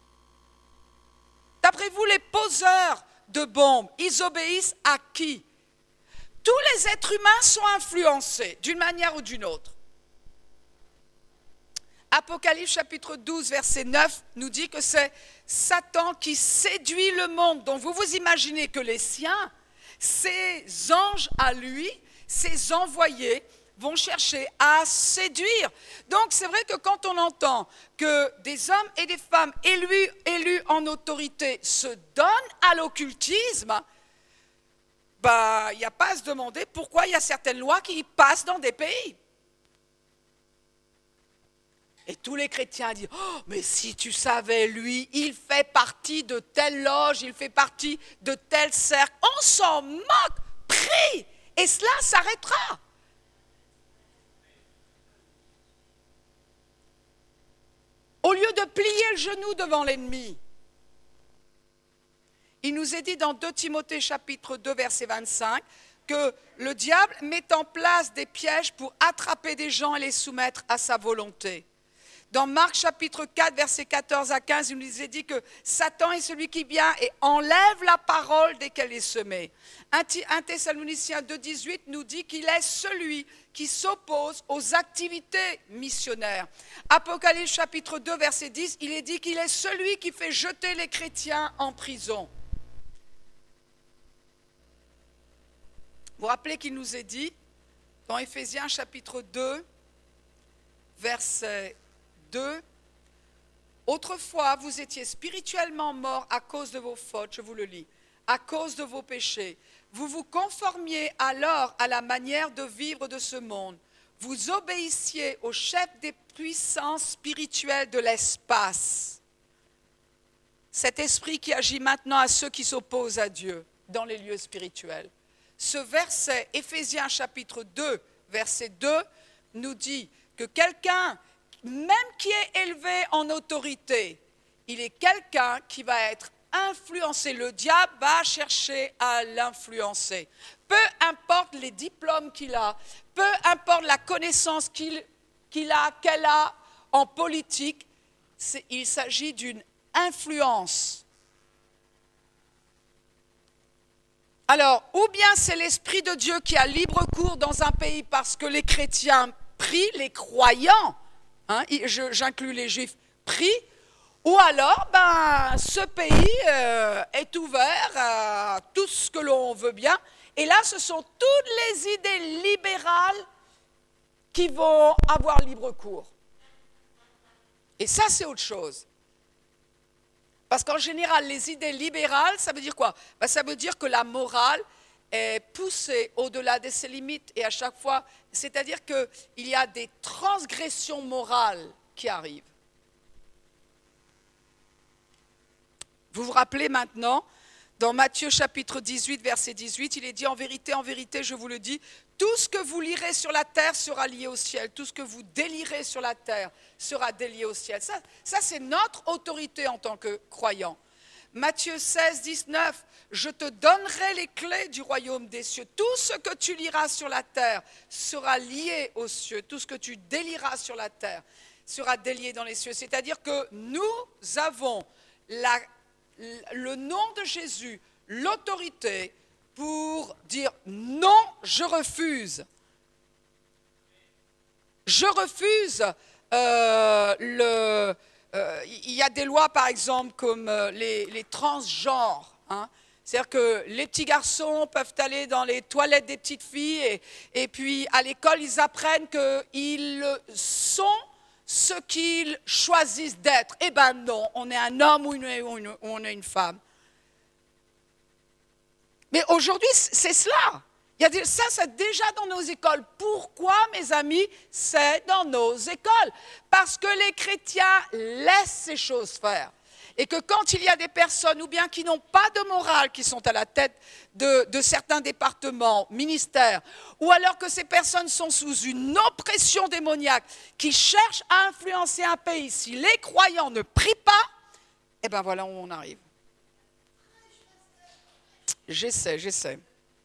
D'après vous, les poseurs de bombes, ils obéissent à qui? Tous les êtres humains sont influencés d'une manière ou d'une autre. Apocalypse chapitre douze, verset neuf nous dit que c'est Satan qui séduit le monde. Donc vous vous imaginez que les siens, ces anges à lui, ces envoyés, vont chercher à séduire. Donc c'est vrai que quand on entend que des hommes et des femmes élus, élus en autorité se donnent à l'occultisme, bah, il n'y a pas à se demander pourquoi il y a certaines lois qui passent dans des pays. Et tous les chrétiens disent, oh, mais si tu savais, lui, il fait partie de telle loge, il fait partie de tel cercle. On s'en moque, prie, et cela s'arrêtera. Au lieu de plier le genou devant l'ennemi, il nous est dit dans deux Timothée chapitre deux, verset vingt-cinq, que le diable met en place des pièges pour attraper des gens et les soumettre à sa volonté. Dans Marc chapitre quatre, versets quatorze à quinze, il nous est dit que Satan est celui qui vient et enlève la parole dès qu'elle est semée. un Thessaloniciens deux, dix-huit nous dit qu'il est celui qui s'oppose aux activités missionnaires. Apocalypse chapitre deux, verset dix, il est dit qu'il est celui qui fait jeter les chrétiens en prison. Vous vous rappelez qu'il nous est dit, dans Éphésiens chapitre deux, verset deux, autrefois vous étiez spirituellement morts à cause de vos fautes, je vous le lis, à cause de vos péchés. Vous vous conformiez alors à la manière de vivre de ce monde. Vous obéissiez au chef des puissances spirituelles de l'espace. Cet esprit qui agit maintenant à ceux qui s'opposent à Dieu dans les lieux spirituels. Ce verset, Éphésiens chapitre deux, verset deux, nous dit que quelqu'un, même qui est élevé en autorité, il est quelqu'un qui va être influencé. Le diable va chercher à l'influencer. Peu importe les diplômes qu'il a, peu importe la connaissance qu'il, qu'il a, qu'elle a en politique, c'est, il s'agit d'une influence. Alors, ou bien c'est l'Esprit de Dieu qui a libre cours dans un pays parce que les chrétiens prient, les croyants, hein, je, j'inclus les juifs, prient, ou alors ben, ce pays euh, est ouvert à tout ce que l'on veut bien. Et là, ce sont toutes les idées libérales qui vont avoir libre cours. Et ça, c'est autre chose. Parce qu'en général, les idées libérales, ça veut dire quoi? Ben, ça veut dire que la morale est poussée au-delà de ses limites. Et à chaque fois, c'est-à-dire qu'il y a des transgressions morales qui arrivent. Vous vous rappelez maintenant Dans Matthieu chapitre dix-huit, verset dix-huit, il est dit « En vérité, en vérité, je vous le dis, tout ce que vous lirez sur la terre sera lié au ciel. Tout ce que vous délirez sur la terre sera délié au ciel. » Ça, ça c'est notre autorité en tant que croyants. Matthieu seize, dix-neuf, « Je te donnerai les clés du royaume des cieux. Tout ce que tu liras sur la terre sera lié aux cieux. Tout ce que tu délieras sur la terre sera délié dans les cieux. » C'est-à-dire que nous avons la, le nom de Jésus, l'autorité pour dire « Non, je refuse. Je refuse euh, le... Euh, il y a des lois, par exemple, comme euh, les, les transgenres. Hein. C'est-à-dire que les petits garçons peuvent aller dans les toilettes des petites filles et, et puis à l'école, ils apprennent qu'ils sont ce qu'ils choisissent d'être. Eh bien non, on est un homme ou, une, ou, une, ou on est une femme. Mais aujourd'hui, c'est cela. Il y a des, ça, c'est déjà dans nos écoles. Pourquoi, mes amis, c'est dans nos écoles? Parce que les chrétiens laissent ces choses faire. Et que quand il y a des personnes, ou bien qui n'ont pas de morale, qui sont à la tête de, de certains départements, ministères, ou alors que ces personnes sont sous une oppression démoniaque, qui cherchent à influencer un pays, si les croyants ne prient pas, eh bien voilà où on arrive. J'essaie, j'essaie.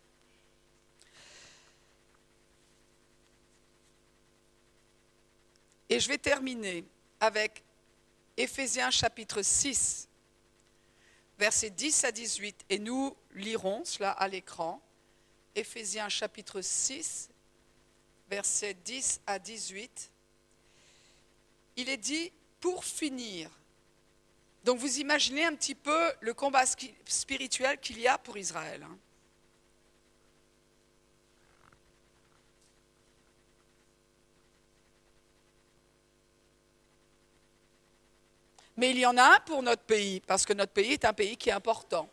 Et je vais terminer avec Éphésiens chapitre six, versets dix à dix-huit. Et nous lirons cela à l'écran. Éphésiens chapitre six, versets dix à dix-huit. Il est dit, pour finir. Donc vous imaginez un petit peu le combat spirituel qu'il y a pour Israël. Hein. Mais il y en a un pour notre pays, parce que notre pays est un pays qui est important.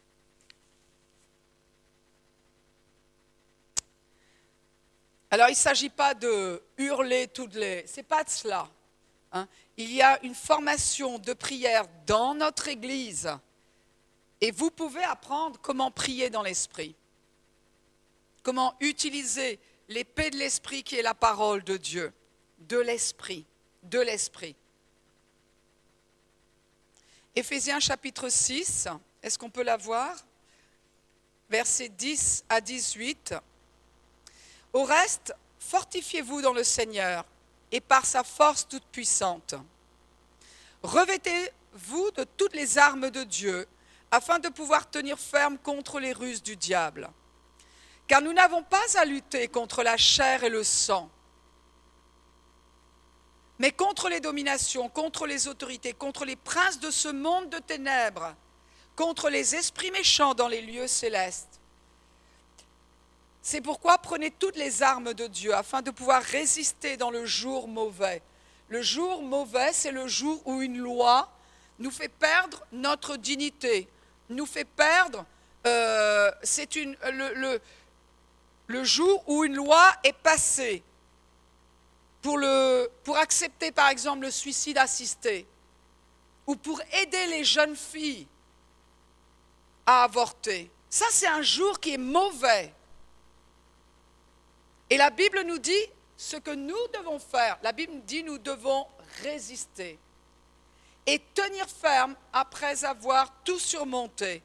Alors il ne s'agit pas de hurler toutes les... Ce n'est pas de cela. Hein. Il y a une formation de prière dans notre Église et vous pouvez apprendre comment prier dans l'Esprit. Comment utiliser l'épée de l'Esprit qui est la parole de Dieu. De l'Esprit. De l'Esprit. Éphésiens chapitre six, est-ce qu'on peut la voir? Versets dix à dix-huit. Au reste, fortifiez-vous dans le Seigneur et par sa force toute puissante. Revêtez-vous de toutes les armes de Dieu afin de pouvoir tenir ferme contre les ruses du diable. Car nous n'avons pas à lutter contre la chair et le sang, mais contre les dominations, contre les autorités, contre les princes de ce monde de ténèbres, contre les esprits méchants dans les lieux célestes. C'est pourquoi prenez toutes les armes de Dieu afin de pouvoir résister dans le jour mauvais. Le jour mauvais, c'est le jour où une loi nous fait perdre notre dignité, nous fait perdre, euh, c'est une, le, le, le jour où une loi est passée. Pour, le, pour accepter par exemple le suicide assisté ou pour aider les jeunes filles à avorter. Ça, c'est un jour qui est mauvais. Et la Bible nous dit ce que nous devons faire. La Bible dit nous devons résister et tenir ferme après avoir tout surmonté.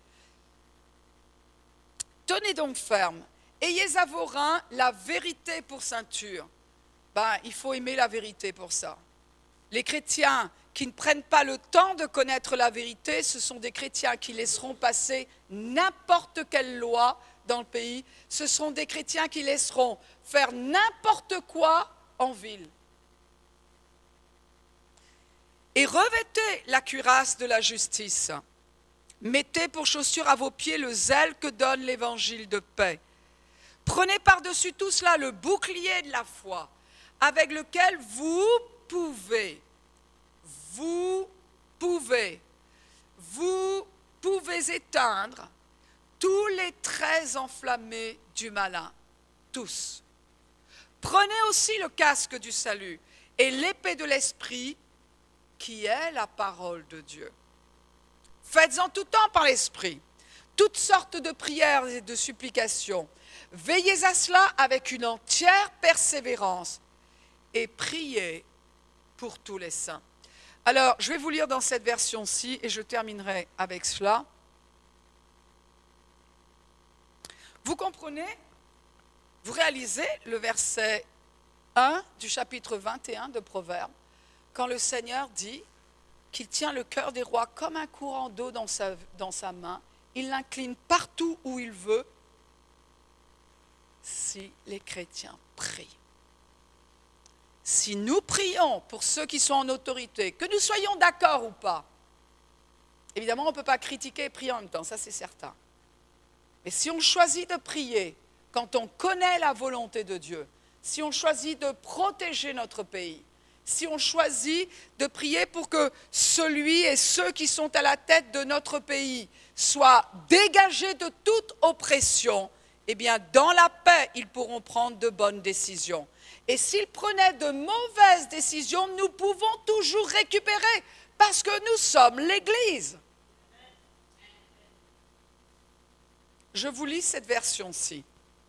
Tenez donc ferme. Ayez à vos reins la vérité pour ceinture. Ben, il faut aimer la vérité pour ça. Les chrétiens qui ne prennent pas le temps de connaître la vérité, ce sont des chrétiens qui laisseront passer n'importe quelle loi dans le pays. Ce sont des chrétiens qui laisseront faire n'importe quoi en ville. Et revêtez la cuirasse de la justice. Mettez pour chaussure à vos pieds le zèle que donne l'évangile de paix. Prenez par-dessus tout cela le bouclier de la foi, avec lequel vous pouvez, vous pouvez, vous pouvez éteindre tous les traits enflammés du malin, tous. Prenez aussi le casque du salut et l'épée de l'esprit qui est la parole de Dieu. Faites en tout temps par l'esprit toutes sortes de prières et de supplications. Veillez à cela avec une entière persévérance et priez pour tous les saints. Alors, je vais vous lire dans cette version-ci et je terminerai avec cela. Vous comprenez, vous réalisez le verset un du chapitre vingt et un de Proverbes, quand le Seigneur dit qu'il tient le cœur des rois comme un courant d'eau dans sa, dans sa main, il l'incline partout où il veut, si les chrétiens prient. Si nous prions pour ceux qui sont en autorité, que nous soyons d'accord ou pas, évidemment on ne peut pas critiquer et prier en même temps, ça c'est certain. Mais si on choisit de prier quand on connaît la volonté de Dieu, si on choisit de protéger notre pays, si on choisit de prier pour que celui et ceux qui sont à la tête de notre pays soient dégagés de toute oppression, eh bien dans la paix, ils pourront prendre de bonnes décisions. Et s'ils prenaient de mauvaises décisions, nous pouvons toujours récupérer parce que nous sommes l'Église. Je vous lis cette version-ci.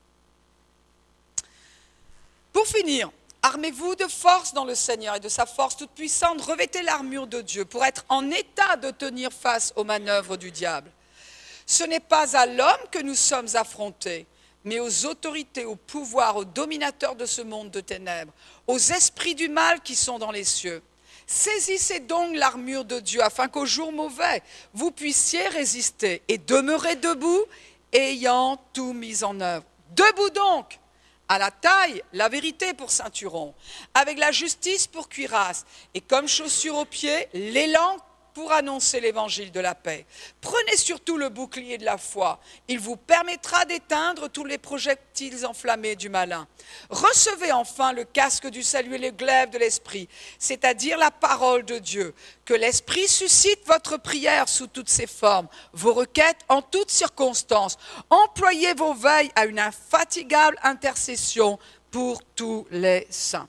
Pour finir, armez-vous de force dans le Seigneur et de sa force toute puissante. Revêtez l'armure de Dieu pour être en état de tenir face aux manœuvres du diable. Ce n'est pas à l'homme que nous sommes affrontés, mais aux autorités, aux pouvoirs, aux dominateurs de ce monde de ténèbres, aux esprits du mal qui sont dans les cieux. Saisissez donc l'armure de Dieu afin qu'au jour mauvais, vous puissiez résister et demeurer debout, ayant tout mis en œuvre. Debout donc, à la taille, la vérité pour ceinturon, avec la justice pour cuirasse, et comme chaussures aux pieds, l'élan pour annoncer l'évangile de la paix. Prenez surtout le bouclier de la foi. Il vous permettra d'éteindre tous les projectiles enflammés du malin. Recevez enfin le casque du salut et le glaive de l'esprit, c'est-à-dire la parole de Dieu. Que l'esprit suscite votre prière sous toutes ses formes, vos requêtes en toutes circonstances. Employez vos veilles à une infatigable intercession pour tous les saints.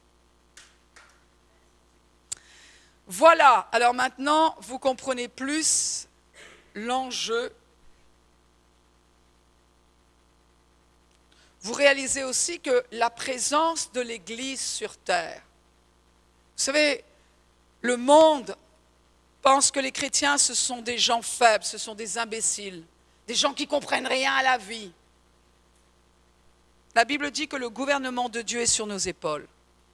Voilà, alors maintenant, vous comprenez plus l'enjeu. Vous réalisez aussi que la présence de l'Église sur terre. Vous savez, le monde pense que les chrétiens, ce sont des gens faibles, ce sont des imbéciles, des gens qui ne comprennent rien à la vie. La Bible dit que le gouvernement de Dieu est sur nos épaules.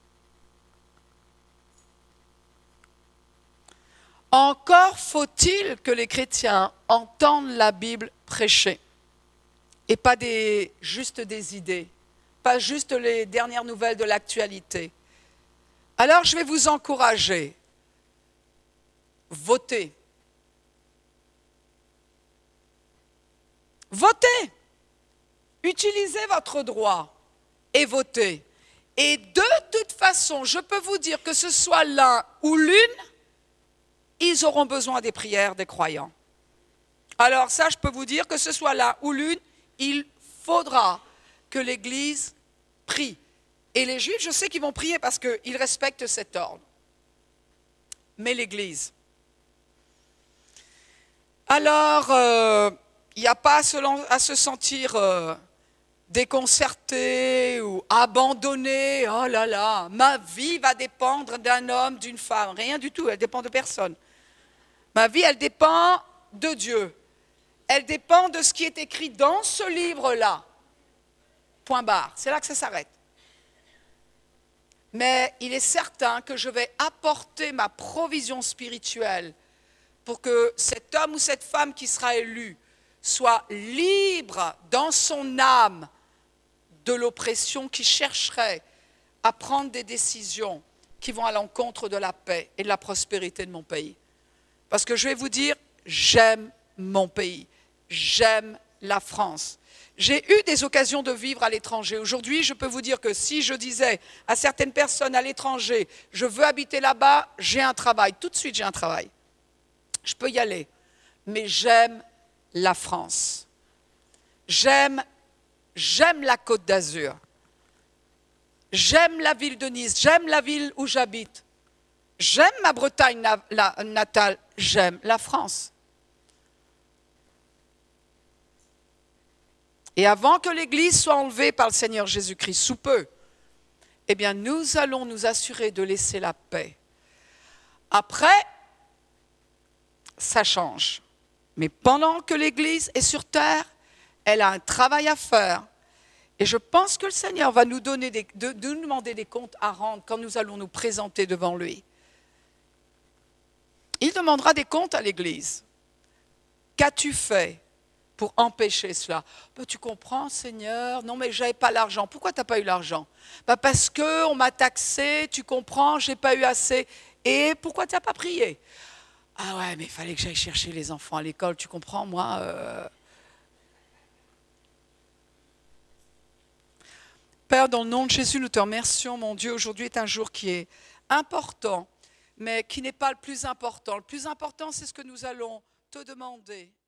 Encore faut-il que les chrétiens entendent la Bible prêcher et pas des, juste des idées, pas juste les dernières nouvelles de l'actualité. Alors je vais vous encourager, votez. Votez, utilisez votre droit et votez. Et de toute façon, je peux vous dire que ce soit l'un ou l'une, ils auront besoin des prières des croyants. Alors ça, je peux vous dire que ce soit l'un ou l'une, il faudra que l'Église prie. Et les Juifs, je sais qu'ils vont prier parce qu'ils respectent cet ordre. Mais l'Église. Alors, euh, il n'y a pas à se, à se sentir euh, déconcerté ou abandonné. Oh là là, ma vie va dépendre d'un homme, d'une femme. Rien du tout, elle dépend de personne. Ma vie, elle dépend de Dieu. Elle dépend de ce qui est écrit dans ce livre-là. Point barre. C'est là que ça s'arrête. Mais il est certain que je vais apporter ma provision spirituelle pour que cet homme ou cette femme qui sera élu soit libre dans son âme de l'oppression, qui chercherait à prendre des décisions qui vont à l'encontre de la paix et de la prospérité de mon pays. Parce que je vais vous dire, j'aime mon pays, j'aime la France. J'ai eu des occasions de vivre à l'étranger. Aujourd'hui, je peux vous dire que si je disais à certaines personnes à l'étranger, je veux habiter là-bas, j'ai un travail. Tout de suite, j'ai un travail. Je peux y aller. Mais j'aime la France. J'aime, j'aime la Côte d'Azur. J'aime la ville de Nice. J'aime la ville où j'habite. J'aime ma Bretagne natale, j'aime la France. Et avant que l'Église soit enlevée par le Seigneur Jésus-Christ, sous peu, eh bien, nous allons nous assurer de laisser la paix. Après, ça change. Mais pendant que l'Église est sur terre, elle a un travail à faire. Et je pense que le Seigneur va nous, donner des, de, de nous demander des comptes à rendre quand nous allons nous présenter devant lui. Il demandera des comptes à l'Église. Qu'as-tu fait pour empêcher cela? Ben, tu comprends, Seigneur? Non, mais je n'avais pas l'argent. Pourquoi tu n'as pas eu l'argent? Ben, parce qu'on m'a taxé, tu comprends, je n'ai pas eu assez. Et pourquoi tu n'as pas prié? Ah ouais, mais il fallait que j'aille chercher les enfants à l'école, tu comprends, moi euh... Père, dans le nom de Jésus, nous te remercions, mon Dieu. Aujourd'hui est un jour qui est important, mais qui n'est pas le plus important. Le plus important, c'est ce que nous allons te demander.